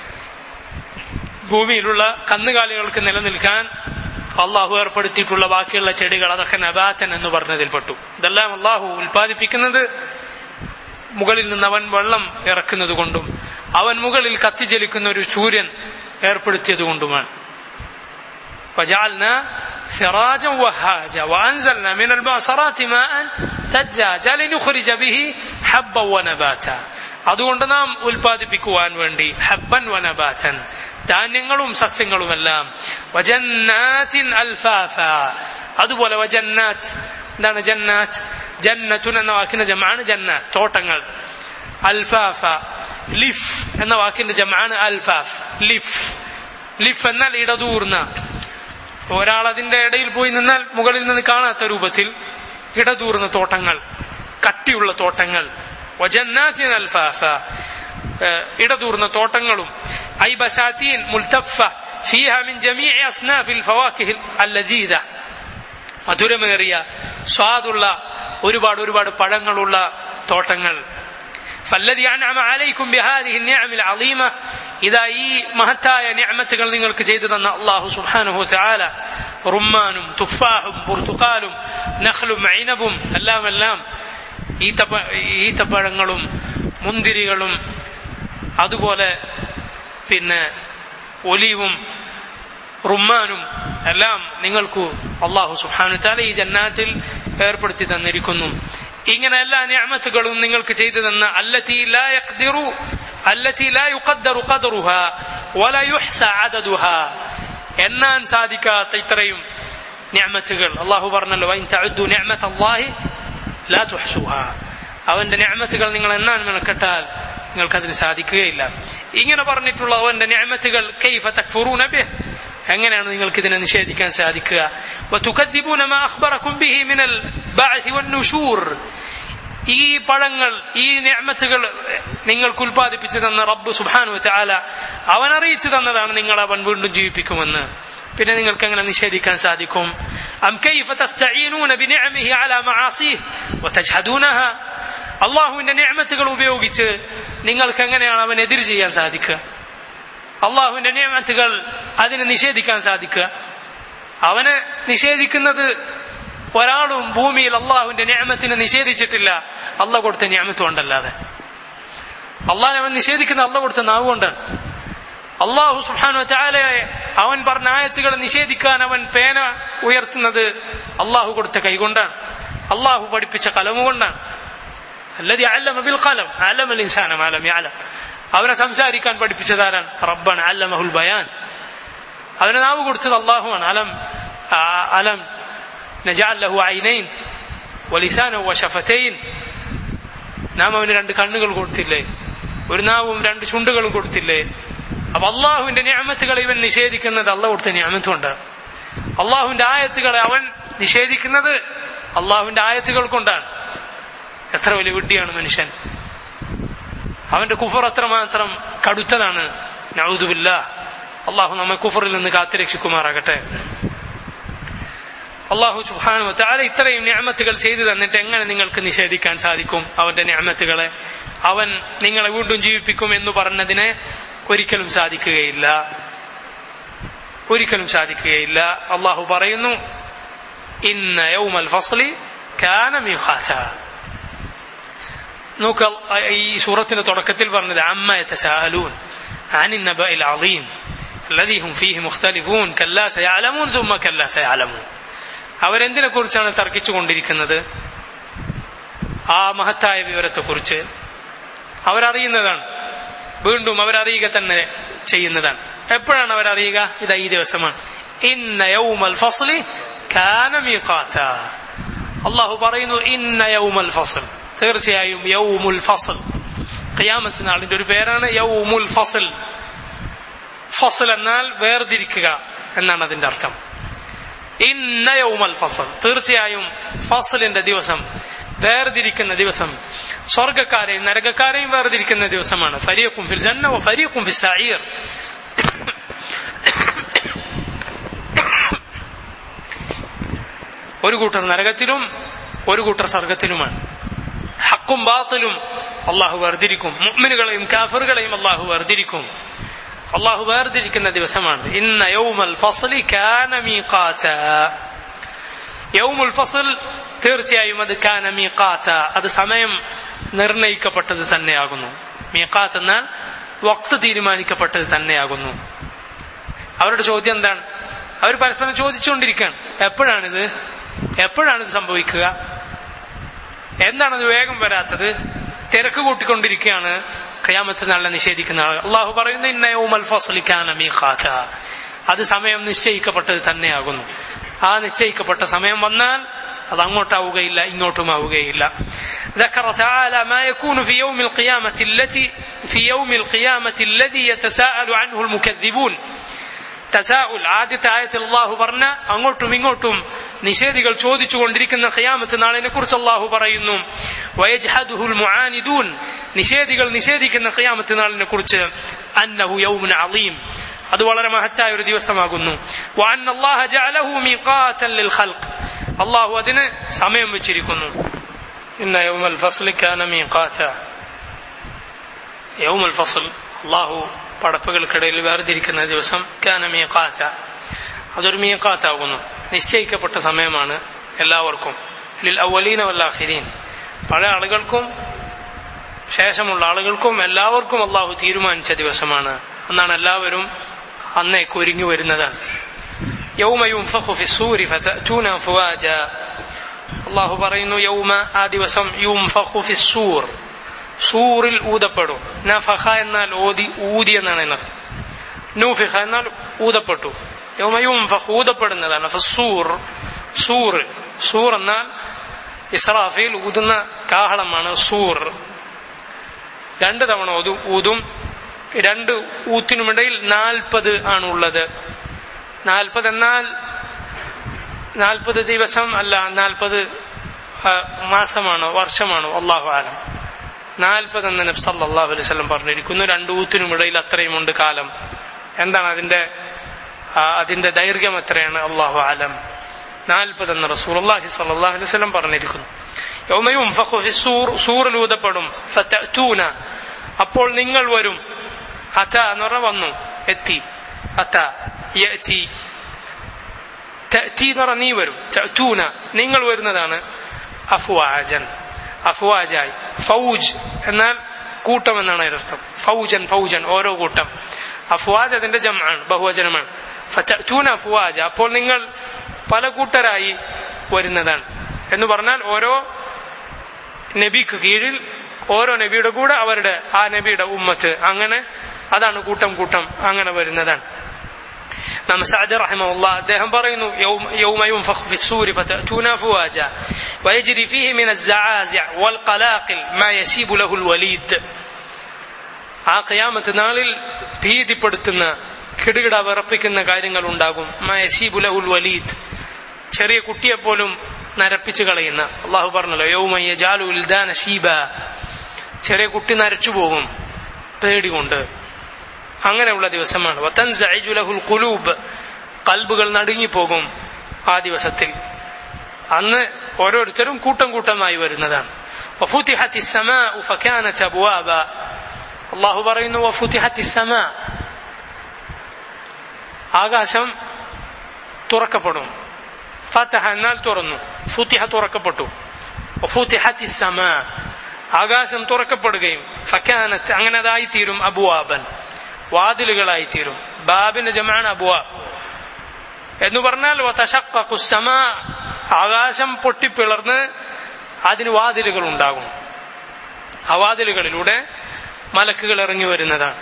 ഭൂമിയിലുള്ള കന്നുകാലികൾക്ക് നിലനിൽക്കാൻ അള്ളാഹു ഏർപ്പെടുത്തിയിട്ടുള്ള ബാക്കിയുള്ള ചെടികൾ, അതൊക്കെ നബാത്തൻ എന്ന് പറഞ്ഞതിൽപ്പെട്ടു. ഇതെല്ലാം അള്ളാഹു ഉൽപ്പാദിപ്പിക്കുന്നത് മുകളിൽ നിന്ന് അവൻ വെള്ളം ഇറക്കുന്നത് കൊണ്ടും അവൻ മുകളിൽ കത്തിജ്വലിക്കുന്ന ഒരു സൂര്യൻ ഏർപ്പെടുത്തിയത് കൊണ്ടുമാണ്. وجعلنا سراجا وهاجا وأنزلنا من المعصرات ماء ثجاجا لنخرج به حبا ونباتا, അതുകൊണ്ട് നാം ഉൽപ്പാദിപ്പിക്കുവാൻ വേണ്ടി ഹബ്ബൻ വനബാതൻ, ധാന്യങ്ങളും സസ്യങ്ങളുമെല്ലാം. വജന്നാത്തിൻ അൽഫാഫ, അതുപോലെ വജന്നാത്ത്. എന്താണ് ജന്നാത്ത്? ജന്നത്തുൻ എന്ന വാക്കിന്റെ ജമാണ് ജന്നാത്ത്, തോട്ടങ്ങൾ. അൽഫാഫ, ലിഫ് എന്ന വാക്കിന്റെ ജമാണ് അൽഫാഫ്. ലിഫ്, ലിഫ് എന്നാൽ ഇടതൂർന്ന. ഒരാൾ അതിന്റെ ഇടയിൽ പോയി നിന്നാൽ മുകളിൽ നിന്ന് കാണാത്ത രൂപത്തിൽ ഇടതൂർന്ന തോട്ടങ്ങൾ, കട്ടിയുള്ള തോട്ടങ്ങൾ. വജന്നാത്തിൻ അൽഫാഫ, ഇടതൂർന്ന തോട്ടങ്ങളും. ഐ ബസാതീൻ മുൽതഫ ഫീഹാ മിൻ ജമീഇ അസ്നാഫിൽ ഫവാകിഹ് അല്ലദീദ, മധുരമേറിയ സ്വാദുള്ള ഒരുപാട് പഴങ്ങളുള്ള തോട്ടങ്ങൾ. ഫല്ലദീ അൻഅമ അലൈക്കും ബിഹാദിഹി നിഅമിൽ അളീമ, ഇതാ ഈ മഹത്തായ നിഅമത്തുകൾ നിങ്ങൾക്ക് ചെയ്തു തന്ന അല്ലാഹു സുബ്ഹാനഹു വതആല, റുമ്മാനും തുഫാഹും പുർത്തുകാലും നഖ്ലും ഐനബും എല്ലാം ഈത്തപ്പഴങ്ങളും മുന്തിരികളും അതുപോലെ പിന്നെ ഒലിവും റുമ്മാനും എല്ലാം നിങ്ങൾക്ക് അല്ലാഹു സുബ്ഹാനഹു വതആല ഈ ജന്നാത്തിൽ ഏർപ്പെടുത്തി തന്നിരിക്കുന്നു. ഇങ്ങനെ എല്ലാ നിഅമത്തുകളും നിങ്ങൾക്ക് ചെയ്തു തന്ന അല്ലതി ലാ യുഖദ്ദറു ഖദ്റുഹാ വലാ യുഹ്സ അദദുഹാ, എണ്ണാൻ സാധിക്കാത്ത ഇത്രയും നിഅമത്തുകൾ. അല്ലാഹു പറഞ്ഞല്ലോ വഇൻ തഅദ്ദു നിഅമതല്ലാഹി ലാ തുഹ്സുഹാ, അവന്റെ നിഅമത്തുകൾ നിങ്ങൾ എണ്ണാൻ മെനക്കെട്ടാൽ നിങ്ങൾക്കതിന് സാധിക്കുകയില്ല. ഇങ്ങനെ പറഞ്ഞിട്ടുള്ള അവന്റെ നിഅമത്തുകൾ കൈഫ തക്ഫുറൂന ബിഹി, എങ്ങനെയാണ് നിങ്ങൾക്ക് ഇതിനെ നിഷേധിക്കാൻ സാധിക്കുക? വതുകദ്ദിബൂന മാ അഖ്ബറകും ബിഹി മിനൽ ബഅഥി വന്നുശൂർ, ഈ പഴങ്ങൾ, ഈ നിഅമത്തുകൾ നിങ്ങൾക്ക് ഉൽപ്പാദിപ്പിച്ചു തന്ന റബ്ബ് സുബ്ഹാനഹു വതആല അവൻ അറിയിച്ചു തന്നതാണ്, നിങ്ങൾ അവൻ വീണ്ടും ജീവിപ്പിക്കുമെന്ന്. പിന്നെ നിങ്ങൾക്ക് എങ്ങനെ നിഷേധിക്കാൻ സാധിക്കും? അം കൈഫ തസ്തഈനൂന ബിനിഅമിഹി അലാ മആസിഹി വതജ്ഹദൂനഹ. അല്ലാഹുവിന്റെ നിഅമത്തുകൾ ഉപയോഗിച്ച് നിങ്ങൾക്ക് എങ്ങനെയാണ് അവൻ എതിർ ചെയ്യാൻ സാധിക്കുക? അല്ലാഹുവിന്റെ നിഅമത്തുകൾ അതിനെ നിഷേധിക്കാൻ സാധിക്കുക? അവനെ നിഷേധിക്കുന്നത് ഒരാളും ഭൂമിയിൽ അള്ളാഹുവിന്റെ നിഅമത്തിനെ നിഷേധിച്ചിട്ടില്ല, അള്ളാഹ് കൊടുത്ത നിഅമത്ത് കൊണ്ടല്ലാതെ. അള്ളാഹിനെ അവൻ നിഷേധിക്കുന്ന അള്ളാഹ് കൊടുത്ത നാവ് കൊണ്ടാണ്. അള്ളാഹു സുബ്ഹാനഹു വ തആലയെ അവൻ പറഞ്ഞ ആയത്തുകളെ നിഷേധിക്കാൻ അവൻ പേന ഉയർത്തുന്നത് അള്ളാഹു കൊടുത്ത കൈകൊണ്ടാണ്, അള്ളാഹു പഠിപ്പിച്ച കലമുകൊണ്ടാണ്. അല്ലദീ അല്ലമ ബിൽ ഖലം അല്ലമൽ ഇൻസാന മാ ലം യഅലം. അവനെ സംസാരിക്കാൻ പഠിപ്പിച്ചതാരാണ്? റബ്ബന അല്ലമഹുൽ ബയാൻ. അവനെ നാവ് കൊടുത്തത് അള്ളാഹുവാണ്. അലം നജഅൽ ലഹു ഐനൈൻ വലിസാന വശഫതൈൻ. നാം അവന് 2 കണ്ണുകൾ കൊടുത്തില്ലേ, ഒരു നാവും 2 ചുണ്ടുകളും കൊടുത്തില്ലേ? അപ്പൊ അള്ളാഹുവിന്റെ നിഅമത്തുകളെ ഇവൻ നിഷേധിക്കുന്നത് അള്ളാഹു കൊടുത്ത നിഅമത്ത് കൊണ്ടാണ്. അള്ളാഹുവിന്റെ ആയത്തുകളെ അവൻ നിഷേധിക്കുന്നത് അള്ളാഹുവിന്റെ ആയത്തുകൾ കൊണ്ടാണ്. എത്ര വലിയ വിഡ്ഢിയാണ് മനുഷ്യൻ! അവന്റെ കുഫർ അത്രമാത്രം കടുത്തതാണ്. നഊദു ബില്ലാഹ്. അള്ളാഹു നമ്മെ കുഫറിൽ നിന്ന് കാത്തുരക്ഷിക്കുമാറാകട്ടെ. അള്ളാഹു സുബ്ഹാനഹു വ തആല ഇത്രയും നിഅമത്തുകൾ ചെയ്തു തന്നിട്ട് എങ്ങനെ നിങ്ങൾക്ക് നിഷേധിക്കാൻ സാധിക്കും അവന്റെ നിഅമത്തുകളെ? അവൻ നിങ്ങളെ വീണ്ടും ജീവിപ്പിക്കും എന്ന് പറഞ്ഞതിനെ ഒരിക്കലും സാധിക്കുകയില്ല, ഒരിക്കലും സാധിക്കുകയില്ല. അള്ളാഹു പറയുന്നു, ഇന്ന യൗമൽ ഫസ്ലി കാന മീഖാതാ. നോക്ക്, ഈ സൂറത്തിന്റെ തുടക്കത്തിൽ പറഞ്ഞത് അമ്മ യതസാഅലൂൻ അനിൻ നബഇൽ അളീം الذي هم فيه مختلفون كلا سيعلمون ثم كلا سيعلمون. അവരെന്തിനെ കുറിച്ചാണ് തർക്കിച്ചുകൊണ്ടിരിക്കുന്നത്? ആ മഹത്തായ വിവരത്തെക്കുറിച്ച് അവരറിയുന്നതാണ്, വീണ്ടും അവരറിയുക തന്നെ ചെയ്യുന്നതാണ്. എപ്പോഴാണ് അവരറിയുക? ഇതാ ഈ ദിവസമാണ്. ഇന്ന യൗമൽ ഫസ്ലി കാന മീഖാതാ. അല്ലാഹു പറയുന്നു, ഇന്ന യൗമൽ ഫസ്ൽ, തീർച്ചയായും യൗമുൽ ഫസ്ൽ, ഖിയാമത്ത് നാളിന്റെ ഒരു പേരാണ് യൗമുൽ ഫസ്ൽ. ഫസ്ൽ എന്നാൽ വേർതിരിക്കുക എന്നാണ് അതിന്റെ അർത്ഥം. ഇന്ന യൗമൽ ഫസ്ൽ, തീർച്ചയായും ഫസ്ലിന്റെ ദിവസം, വേർതിരിക്കുന്ന ദിവസം, സ്വർഗക്കാരെയും നരകക്കാരെയും വേർതിരിക്കുന്ന ദിവസമാണ്. ഫരീഖും ഫിൽ ജന്ന വ ഫരീഖും ഫിസ് സഈർ. ഒരു കൂട്ടർ നരകത്തിലും ഒരു കൂട്ടർ സ്വർഗത്തിലുമാണ്. ഹഖും ബാത്തിലും അള്ളാഹു വേർതിരിക്കും. മുഅ്മിനുകളെയും കാഫിറുകളെയും അള്ളാഹു വേർതിരിക്കും. അള്ളാഹു വേർതിരിക്കുന്ന ദിവസമാണ്. ഇന്ന യൗമൽ ഫസ്ലി കാന മീഖാതാ. യൗമുൽ ഫസ്ൽ, തീർച്ചയായും അത് കാന മീഖാതാ, അത് സമയം നിർണയിക്കപ്പെട്ടത് തന്നെയാകുന്നു. മീഖാത്ത് എന്നാൽ വഖ്ത് തീരുമാനിക്കപ്പെട്ടത് തന്നെയാകുന്നു. അവരുടെ ചോദ്യം എന്താണ്? അവർ പരസ്പരം ചോദിച്ചുകൊണ്ടിരിക്കുകയാണ്, എപ്പോഴാണിത് സംഭവിക്കുക? എന്താണത് വേഗം വരാത്തത്? തിരക്ക് കൂട്ടിക്കൊണ്ടിരിക്കുകയാണ് ഖിയാമത്ത് നാളിനെ നിഷേധിക്കുന്ന ആൾ. അള്ളാഹു പറയുന്നു, ഇന്ന യൗമൽ ഫസ്ലി കാന മീഖാതാ, അത് സമയം നിശ്ചയിക്കപ്പെട്ടത് തന്നെയാകുന്നു. ആ നിശ്ചയിക്കപ്പെട്ട സമയം വന്നാൽ അത് അങ്ങോട്ടാവുകയില്ല, ഇങ്ങോട്ടുമാവുകയില്ല. ذكر تعالى ما يكون في يوم القيامة الذي يتساءل عنه المكذبون. തസാഉൽ, ആദ്യത്തെ ആയത്തിൽ അള്ളാഹു പറഞ്ഞ അങ്ങോട്ടും ഇങ്ങോട്ടും നിഷേധികൾ ചോദിച്ചുകൊണ്ടിരിക്കുന്ന ഖിയാമത്ത് നാളിനെ കുറിച്ച് അള്ളാഹു പറയുന്നു. വയജ്ഹദുഹുൽ മുആനിദൂൻ, നിഷേധികൾ നിഷേധിക്കുന്ന ഖിയാമത്ത് നാളിനെ കുറിച്ച് അന്നഹു യൗമുൻ അളീം, അത് വളരെ മഹത്തായ ഒരു ദിവസമാകുന്നു. വഅന്ന അല്ലാഹ ജഅലഹു മീഖാതൻ ലിൽ ഖൽഖ്, അള്ളാഹു അതിന് സമയം വെച്ചിരിക്കുന്നു. ഇന്ന യൗമൽ ഫസ്ലി കാന മീഖാതാ. യൗമുൽ ഫസ്ൽ, അള്ളാഹു പടപ്പുകൾക്കിടയിൽ വേർതിരിക്കുന്ന ദിവസം, കാന മീഖാത, അതൊരു മീഖാത്താകുന്നു, നിശ്ചയിക്കപ്പെട്ട സമയമാണ് എല്ലാവർക്കും. ലിൽ അവലീന വൽ ആഖിരീൻ, പഴയ ആളുകൾക്കും ശേഷമുള്ള ആളുകൾക്കും എല്ലാവർക്കും അള്ളാഹു തീരുമാനിച്ച ദിവസമാണ്. എന്നാണ് എല്ലാവരും അന്നേക്ക് ഒരുങ്ങി വരുന്നതാണ്. യൗമ യുൻഫഖു ഫിസ്സൂരി ഫതഅതൂന അഫ്വാജ. അള്ളാഹു പറയുന്നു, യൗമ, ആ ദിവസം, യുൻഫഖു ഫിസ്സൂർ, സൂറിൽ ഊതപ്പെടും. നഫഖ എന്നാൽ ഊതി എന്നാണ് അതിനർത്ഥം. നൂഫിഖ എന്നാൽ ഊതപ്പെട്ടു. യൗമ യുൻഫഖ്, ഊതപ്പെടുന്നതാണ്. ഫസ്സൂർ, സൂർ എന്നാൽ ഇസ്രാഫീൽ ഊതുന്ന കാഹളമാണ് സൂർ. 2 തവണ ഊതും. 2 ഊത്തിനുമിടയിൽ 40 ആണുള്ളത്. 40 എന്നാൽ 40 ദിവസം അല്ല, 40 മാസമാണോ വർഷമാണോ അല്ലാഹു ആലം. 40 എന്ന് നബി സല്ലല്ലാഹു അലൈഹി വസല്ലം പറഞ്ഞിരിക്കുന്നു. 2 ഊത്തിനുമിടയിൽ അത്രയുമുണ്ട് കാലം. എന്താണ് അതിന്റെ അതിന്റെ ദൈർഘ്യം എത്രയാണ് അല്ലാഹു അലം. 40 എന്ന് റസൂലുള്ളാഹി സ്വല്ലല്ലാഹു അലൈഹി വസല്ലം പറഞ്ഞിരിക്കുന്നു. യൗമ യുൻഫഖു ഫിസ്സൂർ, സൂറിൽ ഊതപ്പെടും. ഫതഅതൂന, അപ്പോൾ നിങ്ങൾ വരും. അത എന്ന് പറഞ്ഞാൽ വന്നു, എത്തി. അത യഅതി, തഅതി എന്ന് പറഞ്ഞാൽ നീ വരും. തഅതൂന, നിങ്ങൾ വരുന്നതാണ്. അഫ്വാജൻ, അഫ്വാജായി. ഫൗജ് എന്നാൽ കൂട്ടം എന്നാണ് അതിനർത്ഥം. ഫൗജൻ, ഫൗജൻ ഓരോ കൂട്ടം. അഫ്വാജ് അതിന്റെ ജംആണ്, ബഹുവചനമാണ്. ഫതഅതൂന അഫ്വാജ, അപ്പോൾ നിങ്ങൾ പല കൂട്ടരായി വരുന്നതാണ് എന്ന് പറഞ്ഞാൽ ഓരോ നബിക്ക് കീഴിൽ ഓരോ നബിയുടെ കൂടെ അവരുടെ ആ നബിയുടെ ഉമ്മത്ത്, അങ്ങനെ അതാണ് കൂട്ടം കൂട്ടം അങ്ങനെ വരുന്നതാണ്. നാം സഅദി റഹിമഹുല്ലാഹ് അദ്ദേഹം പറയുന്നു, യൗമ യുൻഫഖു ഫിസ്സൂരി ഫതഅതൂന അഫ്വാജ വയജ്രി ഫീഹി മിന അസ്സആസിഅ വൽഖലാഖിൽ മാ യശീബു ലഹുൽ വലീദ്. ആ ഖിയാമത്ത് നാളിൽ ഭീതിപ്പെടുത്തുന്ന കിടുകിട വിറപ്പിക്കുന്ന കാര്യങ്ങൾ ഉണ്ടാകും. മാ യശീബു ലഹുൽ വലീദ്, ചെറിയ കുട്ടിയെപ്പോലും നരപ്പിച്ചു കളയുന്ന. അള്ളാഹു പറഞ്ഞല്ലോ, യൗമ യജാലു വിൽദാന ശീബ, ചെറിയ കുട്ടി നരച്ചു പോകും പേടികൊണ്ട്. അങ്ങനെയുള്ള ദിവസമാണ്. വതൻസഇജു ലഹുൽ ഖുലൂബ്, ഖൽബുകൾ നടുങ്ങിപ്പോകും ആ ദിവസത്തിൽ. അന്ന് ഓരോരുത്തരും കൂട്ടം കൂട്ടമായി വരുന്നതാണ്. വഫുതിഹത്തിസ് സമാഉ ഫകാനത് അബ്വാബ, അള്ളാഹു പറയുന്നു വഫുതിഹത്തിസ് സമാ, ആകാശം തുറക്കപ്പെടും. ഫതഹ എന്നാൽ തുറന്നു, ഫുതിഹ തുറക്കപ്പെട്ടു. വഫുതിഹത്തിസ് സമാ, ആകാശം തുറക്കപ്പെടുകയും. ഫകാനത്, അങ്ങനെ അതായി തീരും. അബ്വാബൻ, വാതിലുകളായി തീരും. ബാബിന്റെ ജമാഅണ് അബ്വാബ് എന്ന് പറഞ്ഞാൽ വതശഖഖുസ് സമാ, ആകാശം പൊട്ടിപ്പിളർന്ന് അതിന് വാതിലുകൾ ഉണ്ടാകും. ആ വാതിലുകളിലൂടെ മലക്കുകൾ ഇറങ്ങി വരുന്നതാണ്.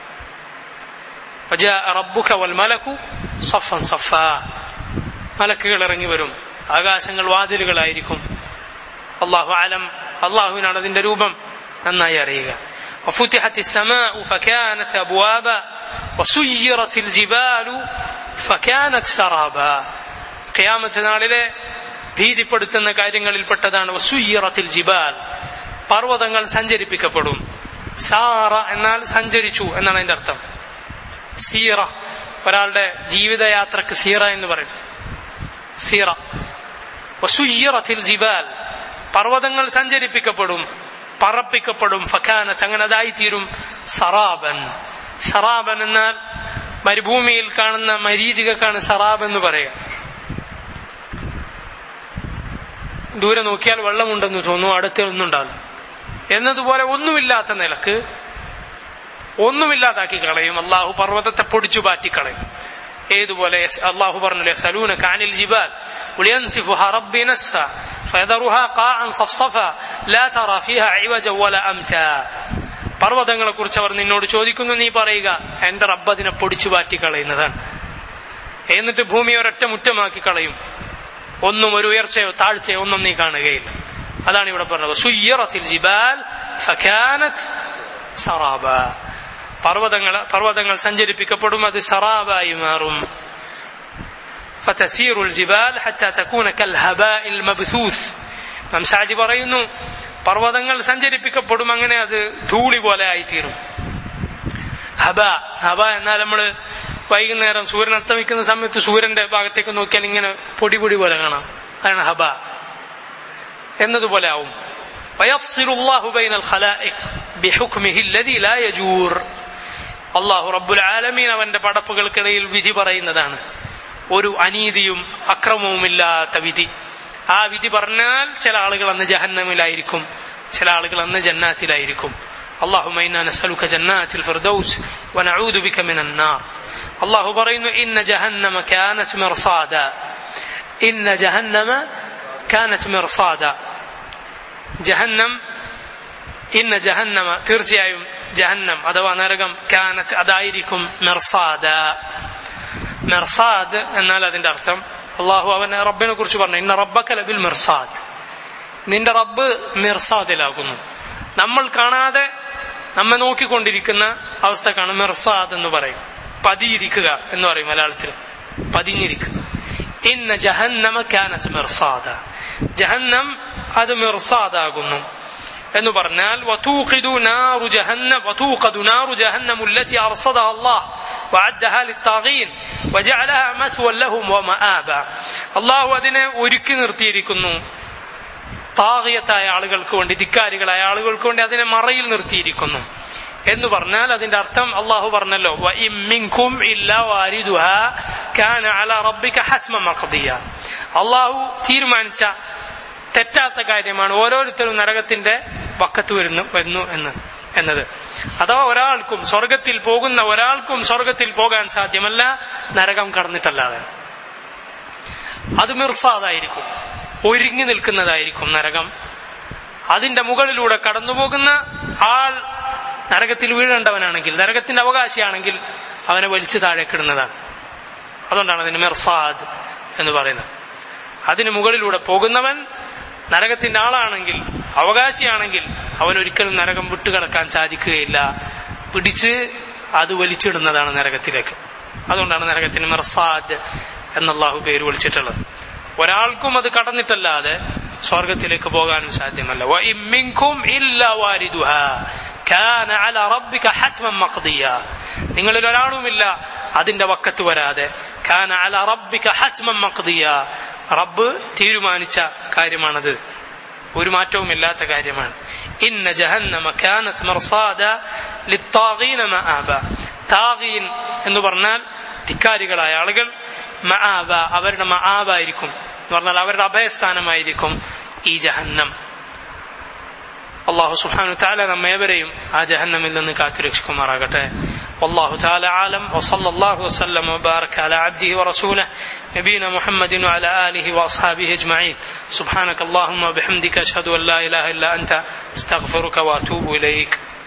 വജാഅ റബ്ബുക വൽ മലകു സഫൻ സഫാ, മലക്കുകൾ ഇറങ്ങി വരും. ആകാശങ്ങൾ വാതിലുകളായിരിക്കും. അല്ലാഹു അലം, അല്ലാഹുവിനാണ് അതിന്റെ രൂപം നന്നായി അറിയുക. വഫുതിഹത്തിസ് സമാഉ ഫകാനത് അബ്വാബ വസുയ്യിറത്തിൽ ജിബാലു ഫകാനത് സറാബാ. ഖിയാമത്ത് നാളിലെ ഭീതിപ്പെടുത്തുന്ന കാര്യങ്ങളിൽപ്പെട്ടതാണ് വസുയ്യിറത്തിൽ ജിബാൽ, പർവ്വതങ്ങൾ സഞ്ചരിപ്പിക്കപ്പെടും. സാറ എന്നാൽ സഞ്ചരിച്ചു എന്നാണ് അതിന്റെ അർത്ഥം. സീറ, ഒരാളുടെ ജീവിതയാത്രക്ക് സീറ എന്ന് പറയും. സീറ. വസുയ്യിറത്തിൽ ജിബാൽ, പർവ്വതങ്ങൾ സഞ്ചരിപ്പിക്കപ്പെടും, പറപ്പിക്കപ്പെടും. ഫകാനത്ത്, അങ്ങനെ അതായിത്തീരും. സറാബൻ, സറാബൻ എന്നാൽ മരുഭൂമിയിൽ കാണുന്ന മരീചികക്കാണ് സറാബ് എന്ന് പറയുക. ദൂരെ നോക്കിയാൽ വെള്ളമുണ്ടെന്ന് തോന്നും, അടുത്തൊന്നുണ്ടാകും എന്നതുപോലെ ഒന്നുമില്ലാത്ത നിലക്ക് ഒന്നുമില്ലാതാക്കി കളയും. അള്ളാഹു പർവ്വതത്തെ പൊടിച്ചു പാറ്റിക്കളയും. ഏതുപോലെ അള്ളാഹു പറഞ്ഞില്ലേ, യസ്അലൂനക അനിൽ ജിബാൽ ഖുൽ യൻസിഫുഹാ റബ്ബി നസ്ഫാ ഫയദറുഹാ ഖാഅൻ സഫ്സഫാ ലാ തറാ ഫീഹാ ഇവജൻ വലാ അംതാ. പർവ്വതങ്ങളെ കുറിച്ച് അവർ നിന്നോട് ചോദിക്കുന്നു, നീ പറയുക എന്റെ റബ്ബ് അതിനെ പൊടിച്ചു പാറ്റിക്കളയുന്നതാണ്. എന്നിട്ട് ഭൂമി ഒരൊറ്റ മുറ്റമാക്കി കളയും. ഒന്നും ഒരു ഉയർച്ചയോ താഴ്ചയോ ഒന്നും നീ കാണുകയില്ല. അതാണ് ഇവിടെ പറഞ്ഞത്. സുയ്യിറത്തിൽ ജിബാൽ ഫകാനത് സറാബ, പർവ്വതങ്ങൾ സഞ്ചരിപ്പിക്കപ്പെടും, അത് സറാബായി മാറും. ഫതസീറുൽ ജിബാൽ ഹത്താ തകൂന കൽ ഹബാഇൽ മബ്ഥൂസ്. ഇമാം സഅദി പറയുന്നു, പർവ്വതങ്ങൾ സഞ്ചരിപ്പിക്കപ്പെടും, അങ്ങനെ അത് ധൂളി പോലെ ആയിത്തീരും. ഹബ, ഹബ എന്നാൽ നമ്മള് വൈകുന്നേരം സൂര്യൻ അസ്തമിക്കുന്ന സമയത്ത് സൂര്യന്റെ ഭാഗത്തേക്ക് നോക്കിയാൽ ഇങ്ങനെ പൊടി പൊടി പോലെ കാണാം. അതാണ് ഹബ എന്നതുപോലെ ആവും. വയഫ്സിലുല്ലാഹു ബൈനൽ ഖലായിഖ് ബിഹുക്മിഹി അല്ലദീ ലാ യജൂർ. അല്ലാഹു റബ്ബുൽ ആലമീൻ അവന്റെ പടപ്പുകൾക്കിടയിൽ വിധി പറയുന്നതാണ്, ഒരു അനീതിയും അക്രമവുമില്ലാത്ത വിധി. ആ വിധി പറഞ്ഞാൽ ചില ആളുകൾ അന്ന് ജഹന്നമിലായിരിക്കും, ചില ആളുകൾ അന്ന് ജന്നാത്തിലായിരിക്കും. അല്ലാഹുമ്മ ഇന്നാ നസ്അലുക ജന്നാത്തിൽ ഫിർദൗസ് വനഊദു ബിക മിനൻ നാർ. അല്ലാഹു പറയുന്നു, ഇന്ന ജഹന്നമ കാനത് മിർസാദ, ഇന്ന ജഹന്നമ കാനത് മിർസാദ. ജഹന്നം, ഇന്ന ജഹന്നമ തീർച്ചയായും ജഹന്നം അഥവാ നരകം, കാനത്ത് അതായിരിക്കും, മിർസാദ. മിർസാദ് എന്നാൽ അതിന്റെ അർത്ഥം, അള്ളാഹു അവനെ റബ്ബിനെ കുറിച്ച് പറഞ്ഞു, ഇന്ന റബ്ബക ലബിൽ മിർസാദ്, നിന്റെ റബ്ബ് മിർസാദിലാകുന്നു. നമ്മൾ കാണാതെ നമ്മെ നോക്കിക്കൊണ്ടിരിക്കുന്ന അവസ്ഥക്കാണ് മിർസാദ് എന്ന് പറയും. പതിയിരിക്കുക എന്ന് പറയും മലയാളത്തിൽ, പതിഞ്ഞിരിക്കുക. ഇന്ന ജഹന്നമ കാനത്ത് മിർസാദ, ജഹന്നം അത് മിർസാദാകുന്നു എന്ന് പറഞ്ഞാൽ വതൂഖദു നാറു ജഹന്നം വതൂഖദു നാറു ജഹന്നം അല്ലതി അർസദഹ അല്ലാഹ് വഅദ്ദഹാ ലിത്താഗീൻ വജഅലഹാ മസ്വൻ ലഹും വമആബ. അല്ലാഹു അതിനെ ഒരുക്കി നിർത്തിയിരിക്കുന്നു താഗിയത്തായ ആളുകൾക്ക് വേണ്ടി, ധിക്കാരികളായ ആളുകൾക്ക് വേണ്ടി അതിനെ മറയിൽ നിർത്തിയിരിക്കുന്നു എന്ന് പറഞ്ഞാൽ അതിന്റെ അർത്ഥം അള്ളാഹു പറഞ്ഞല്ലോ, വഇൻ മിൻകും ഇല്ലാ വാരിദുഹാ കാന അലാ റബ്ബിക ഹത്മൻ മഖ്ദിയ. അള്ളാഹു തീരുമാനിച്ച തെറ്റാത്ത കാര്യമാണ് ഓരോരുത്തരും നരകത്തിന്റെ വക്കത്ത് വരുന്നു എന്നത്. അഥവാ ഒരാൾക്കും സ്വർഗത്തിൽ പോകുന്ന ഒരാൾക്കും സ്വർഗത്തിൽ പോകാൻ സാധ്യമല്ല നരകം കടന്നിട്ടല്ലാതെ. അത് മിർസാദായിരിക്കും, ഒരുങ്ങി നിൽക്കുന്നതായിരിക്കും നരകം. അതിന്റെ മുകളിലൂടെ കടന്നുപോകുന്ന ആൾ നരകത്തിൽ വീഴേണ്ടവനാണെങ്കിൽ, നരകത്തിന്റെ അവകാശിയാണെങ്കിൽ അവനെ വലിച്ചു താഴേക്കിടുന്നതാണ്. അതുകൊണ്ടാണ് അതിന് മിർസാദ് എന്ന് പറയുന്നത്. അതിന് മുകളിലൂടെ പോകുന്നവൻ നരകത്തിന്റെ ആളാണെങ്കിൽ, അവകാശിയാണെങ്കിൽ അവൻ ഒരിക്കലും നരകം വിട്ടുകിടക്കാൻ സാധിക്കുകയില്ല. പിടിച്ച് അത് വലിച്ചിടുന്നതാണ് നരകത്തിലേക്ക്. അതുകൊണ്ടാണ് നരകത്തിന് മിർസാദ് എന്നല്ലാഹു പേര് വിളിച്ചിട്ടുള്ളത്. ഒരാൾക്കും അത് കടന്നിട്ടല്ലാതെ സ്വർഗത്തിലേക്ക് പോകാനും സാധ്യമല്ല. വഇൻ മിൻകും ഇല്ലാ വാരിദുഹാ കാന അലാ റബ്ബിക ഹത്മൻ മഖ്ദിയ. നിങ്ങളിൽ ഒരാളുമില്ല അതിന്റെ വക്കത്ത് വരാതെ. കാന അലാ റബ്ബിക ഹത്മൻ മഖ്ദിയ. റബ്ബ് തീരുമാനിച്ച കാര്യമാണത്, ഒരു മാറ്റവുമില്ലാത്ത കാര്യമാണ്. ഇന്ന ജഹന്നമ കാനത് മർസാദ ലിത്താഗീന മആബ. താഗീൻ എന്ന് പറഞ്ഞാൽ ധിക്കാരികളായ ആളുകൾ. മആബ അവരുടെ മആബായിരിക്കും എന്ന് പറഞ്ഞാൽ അവരുടെ അഭയസ്ഥാനമായിരിക്കും ഈ ജഹന്നം. അല്ലാഹു സുബ്ഹാനഹു വതആല നമ്മേവരെയും ആ ജഹന്നമിൽ നിന്ന് കാത്തുരക്ഷിക്കുമാറാകട്ടെ. വല്ലാഹു തആല ആലം. വസല്ലല്ലാഹു വസല്ലമ വബാറക അലാ അബ്ദിഹി വറസൂലിഹി നബീന മുഹമ്മദിൻ വഅലാ ആലിഹി വഅസ്ഹാബിഹി അജ്മഈൻ. സുബ്ഹാനക അല്ലാഹുമ്മ വബിഹംദിക അശ്ഹദു അൻ ലാ ഇലാഹ ഇല്ലാ അൻത അസ്തഗ്ഫിറുക വഅതൂബു ഇലൈക്.